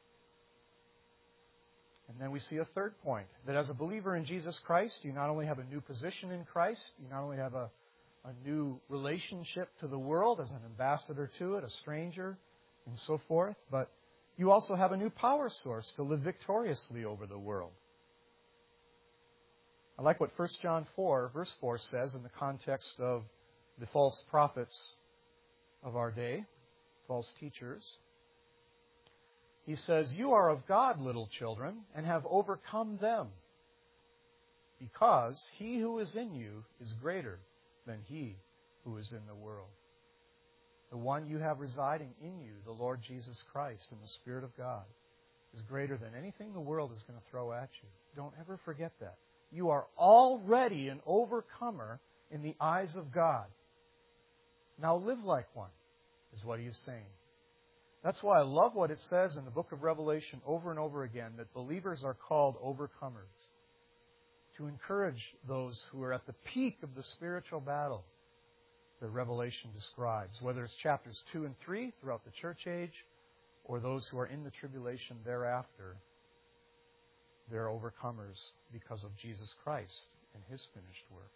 And then we see a third point, that as a believer in Jesus Christ, you not only have a new position in Christ, you not only have a a new relationship to the world as an ambassador to it, a stranger, and so forth. But you also have a new power source to live victoriously over the world. I like what First John four, verse four says in the context of the false prophets of our day, false teachers. He says, "You are of God, little children, and have overcome them, because he who is in you is greater than he who is in the world." The one you have residing in you, the Lord Jesus Christ and the Spirit of God, is greater than anything the world is going to throw at you. Don't ever forget that. You are already an overcomer in the eyes of God. Now live like one, is what he is saying. That's why I love what it says in the book of Revelation over and over again, that believers are called overcomers. To encourage those who are at the peak of the spiritual battle that Revelation describes, whether it's chapters two and three throughout the church age, or those who are in the tribulation thereafter. They're overcomers because of Jesus Christ and His finished work.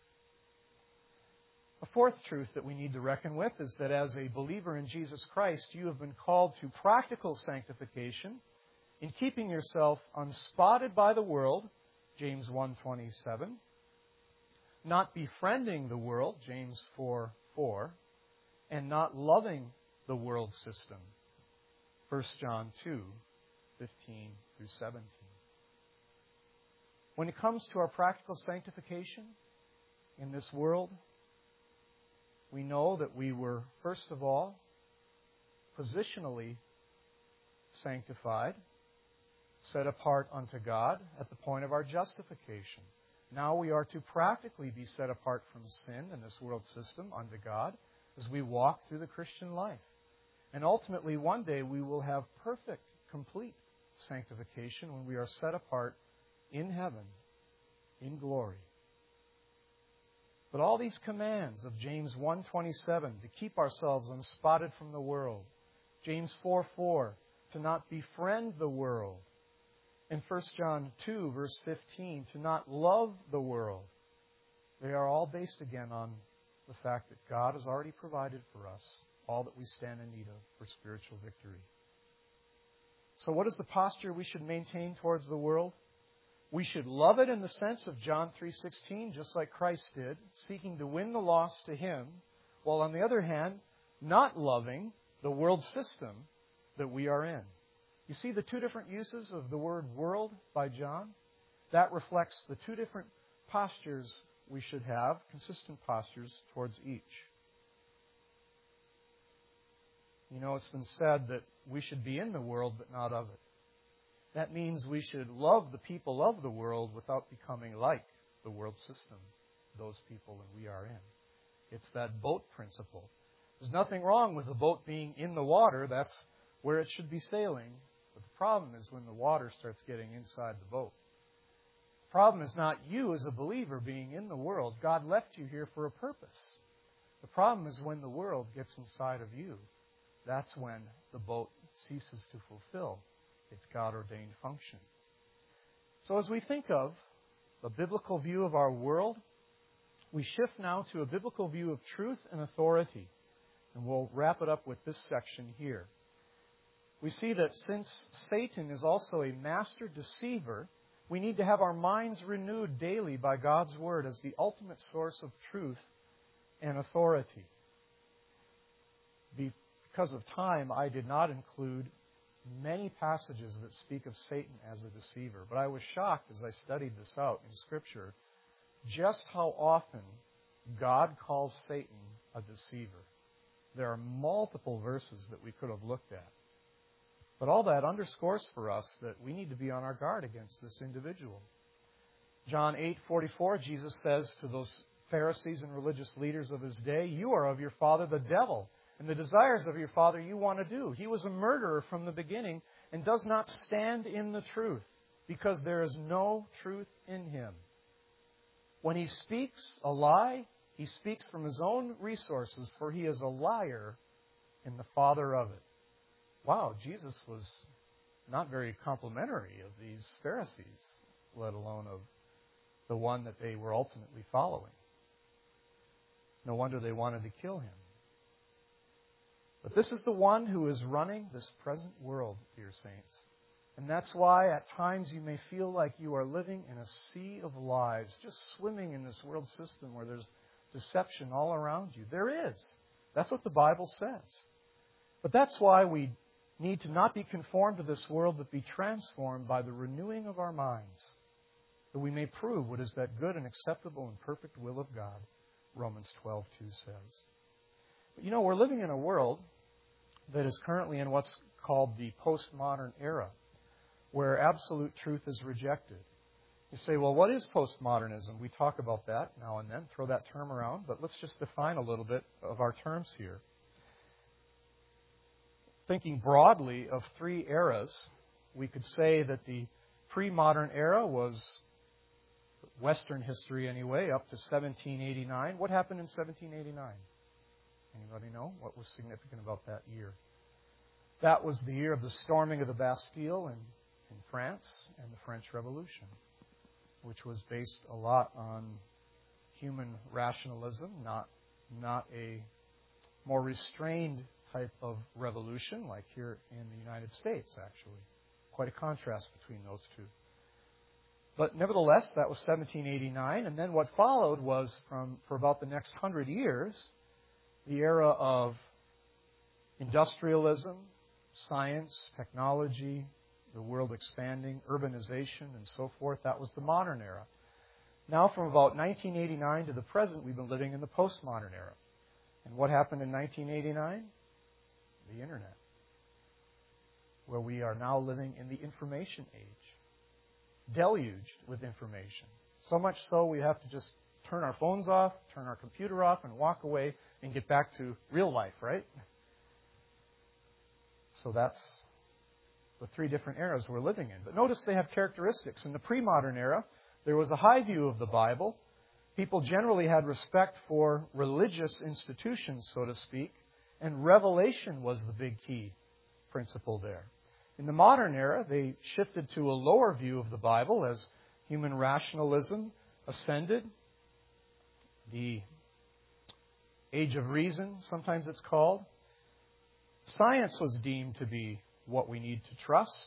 A fourth truth that we need to reckon with is that as a believer in Jesus Christ, you have been called to practical sanctification in keeping yourself unspotted by the world, James one twenty-seven, not befriending the world, James four four, and not loving the world system, First John two fifteen through seventeen. When it comes to our practical sanctification in this world, we know that we were, first of all, positionally sanctified, set apart unto God at the point of our justification. Now we are to practically be set apart from sin and this world system unto God as we walk through the Christian life. And ultimately, one day we will have perfect, complete sanctification when we are set apart in heaven, in glory. But all these commands of James one twenty-seven, to keep ourselves unspotted from the world, James four four, to not befriend the world, and First John two, verse fifteen, to not love the world, they are all based again on the fact that God has already provided for us all that we stand in need of for spiritual victory. So what is the posture we should maintain towards the world? We should love it in the sense of John three sixteen, just like Christ did, seeking to win the lost to Him, while on the other hand, not loving the world system that we are in. You see the two different uses of the word world by John? That reflects the two different postures we should have, consistent postures towards each. You know, it's been said that we should be in the world but not of it. That means we should love the people of the world without becoming like the world system, those people that we are in. It's that boat principle. There's nothing wrong with a boat being in the water. That's where it should be sailing. But the problem is when the water starts getting inside the boat. The problem is not you as a believer being in the world. God left you here for a purpose. The problem is when the world gets inside of you. That's when the boat ceases to fulfill its God-ordained function. So as we think of a biblical view of our world, we shift now to a biblical view of truth and authority. And we'll wrap it up with this section here. We see that since Satan is also a master deceiver, we need to have our minds renewed daily by God's Word as the ultimate source of truth and authority. Because of time, I did not include many passages that speak of Satan as a deceiver. But I was shocked as I studied this out in Scripture just how often God calls Satan a deceiver. There are multiple verses that we could have looked at. But all that underscores for us that we need to be on our guard against this individual. John eight forty-four, Jesus says to those Pharisees and religious leaders of His day, "You are of your father the devil, and the desires of your father you want to do. He was a murderer from the beginning and does not stand in the truth, because there is no truth in him. When he speaks a lie, he speaks from his own resources, for he is a liar and the father of it." Wow, Jesus was not very complimentary of these Pharisees, let alone of the one that they were ultimately following. No wonder they wanted to kill him. But this is the one who is running this present world, dear saints. And that's why at times you may feel like you are living in a sea of lies, just swimming in this world system where there's deception all around you. There is. That's what the Bible says. But that's why we need to not be conformed to this world, but be transformed by the renewing of our minds, that we may prove what is that good and acceptable and perfect will of God, Romans twelve two says. But you know, we're living in a world that is currently in what's called the postmodern era, where absolute truth is rejected. You say, well, what is postmodernism? We talk about that now and then, throw that term around, but let's just define a little bit of our terms here. Thinking broadly of three eras, we could say that the pre-modern era was Western history anyway, up to seventeen eighty-nine. What happened in seventeen eighty-nine? Anybody know what was significant about that year? That was the year of the storming of the Bastille in, in France and the French Revolution, which was based a lot on human rationalism, not, not a more restrained type of revolution like here in the United States, actually. Quite a contrast between those two. But nevertheless, that was seventeen eighty-nine, and then what followed was, from for about the next hundred years, the era of industrialism, science, technology, the world expanding, urbanization, and so forth. That was the modern era. Now, from about nineteen eighty-nine to the present, we've been living in the postmodern era. And what happened in nineteen eighty-nine? The Internet, where we are now living in the information age, deluged with information. So much so we have to just turn our phones off, turn our computer off, and walk away and get back to real life, right? So that's the three different eras we're living in. But notice they have characteristics. In the pre-modern era, there was a high view of the Bible. People generally had respect for religious institutions, so to speak, and revelation was the big key principle there. In the modern era, they shifted to a lower view of the Bible as human rationalism ascended. The age of reason, sometimes it's called. Science was deemed to be what we need to trust,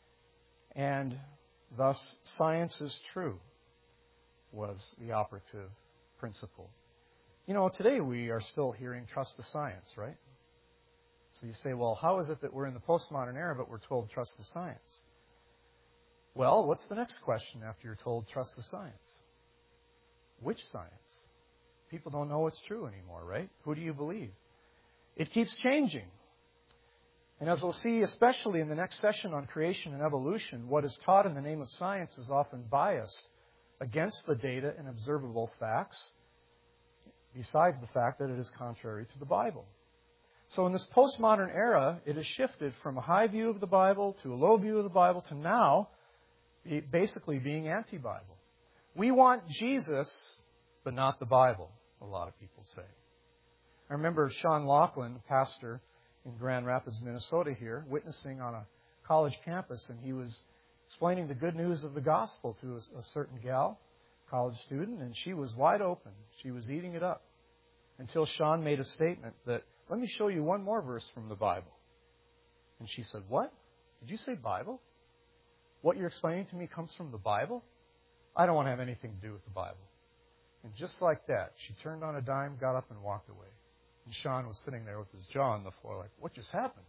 and thus science is true was the operative principle. You know, today we are still hearing trust the science, right? So you say, well, how is it that we're in the postmodern era but we're told trust the science? Well, what's the next question after you're told trust the science? Which science? People don't know what's true anymore, right? Who do you believe? It keeps changing. And as we'll see, especially in the next session on creation and evolution, what is taught in the name of science is often biased against the data and observable facts, besides the fact that it is contrary to the Bible. So in this postmodern era, it has shifted from a high view of the Bible to a low view of the Bible to now basically being anti-Bible. We want Jesus, but not the Bible, a lot of people say. I remember Sean Laughlin, pastor in Grand Rapids, Minnesota here, witnessing on a college campus, and he was explaining the good news of the gospel to a, a certain gal, college student, and she was wide open. She was eating it up until Sean made a statement that, let me show you one more verse from the Bible. And she said, what? Did you say Bible? What you're explaining to me comes from the Bible? I don't want to have anything to do with the Bible. And just like that, she turned on a dime, got up, and walked away. And Sean was sitting there with his jaw on the floor like, what just happened?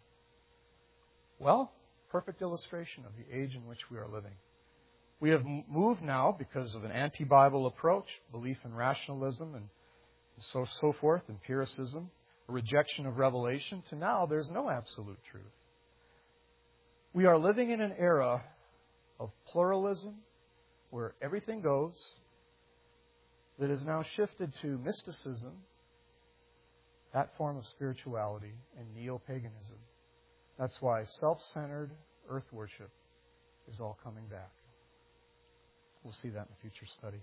Well, perfect illustration of the age in which we are living. We have moved now, because of an anti-Bible approach, belief in rationalism and so, so forth, empiricism, a rejection of revelation, to now there's no absolute truth. We are living in an era of pluralism where everything goes, that has now shifted to mysticism, that form of spirituality, and neo-paganism. That's why self-centered earth worship is all coming back. We'll see that in a future study.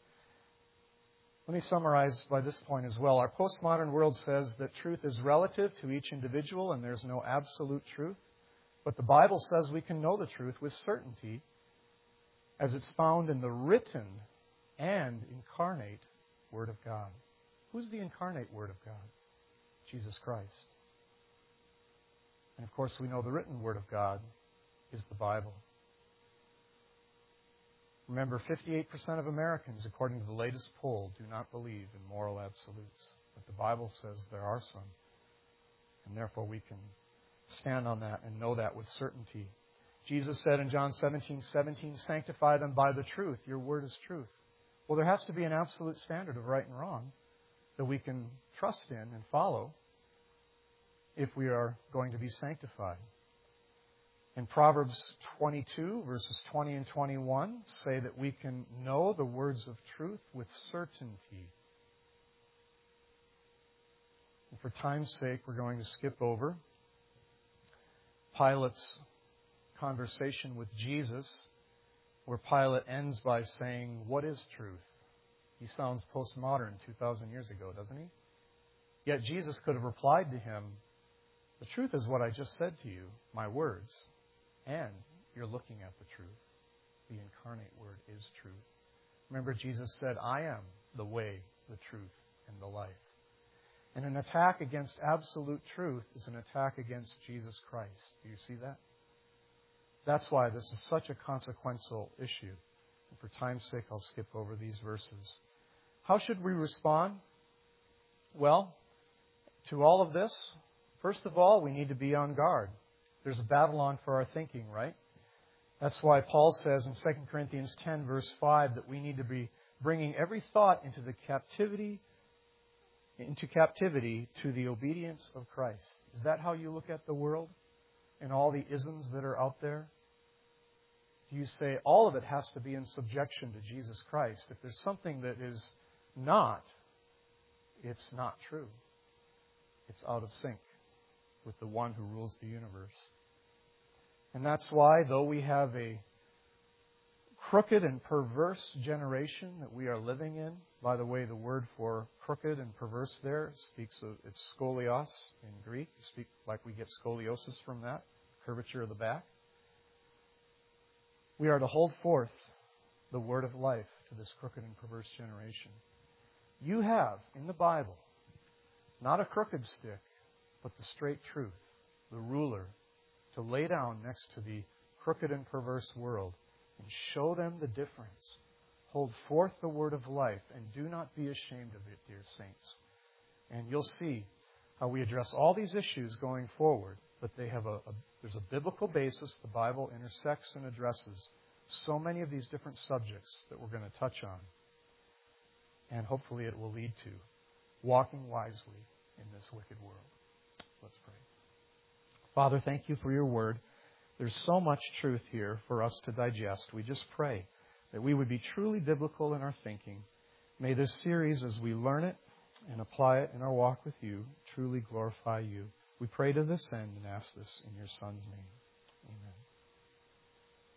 Let me summarize by this point as well. Our postmodern world says that truth is relative to each individual and there's no absolute truth. But the Bible says we can know the truth with certainty as it's found in the written and incarnate Word of God. Who's the incarnate Word of God? Jesus Christ. And of course we know the written Word of God is the Bible. Remember, fifty-eight percent of Americans, according to the latest poll, do not believe in moral absolutes. But the Bible says there are some. And therefore we can stand on that and know that with certainty. Jesus said in John seventeen seventeen, sanctify them by the truth. Your word is truth. Well, there has to be an absolute standard of right and wrong that we can trust in and follow if we are going to be sanctified. In Proverbs twenty-two, verses twenty and twenty-one, say that we can know the words of truth with certainty. And for time's sake, we're going to skip over Pilate's conversation with Jesus, where Pilate ends by saying, what is truth? He sounds postmodern two thousand years ago, doesn't he? Yet Jesus could have replied to him, the truth is what I just said to you, my words. And you're looking at the truth. The incarnate Word is truth. Remember, Jesus said, I am the way, the truth, and the life. And an attack against absolute truth is an attack against Jesus Christ. Do you see that? That's why this is such a consequential issue. And for time's sake, I'll skip over these verses. How should we respond? Well, to all of this, first of all, we need to be on guard. There's a battle on for our thinking, right? That's why Paul says in Second Corinthians ten, verse five, that we need to be bringing every thought into the captivity, into captivity to the obedience of Christ. Is that how you look at the world and all the isms that are out there? Do you say all of it has to be in subjection to Jesus Christ? If there's something that is not, it's not true. It's out of sync with the one who rules the universe. And that's why, though we have a crooked and perverse generation that we are living in, by the way, the word for crooked and perverse there speaks of, it's scolios in Greek. You speak like we get scoliosis from that, curvature of the back. We are to hold forth the word of life to this crooked and perverse generation. You have, in the Bible, not a crooked stick, but the straight truth, the ruler, to lay down next to the crooked and perverse world and show them the difference. Hold forth the word of life and do not be ashamed of it, dear saints. And you'll see how we address all these issues going forward, but they have a, a there's a biblical basis. The Bible intersects and addresses so many of these different subjects that we're going to touch on. And hopefully it will lead to walking wisely in this wicked world. Let's pray. Father, thank you for your word. There's so much truth here for us to digest. We just pray that we would be truly biblical in our thinking. May this series, as we learn it and apply it in our walk with you, truly glorify you. We pray to this end and ask this in your Son's name.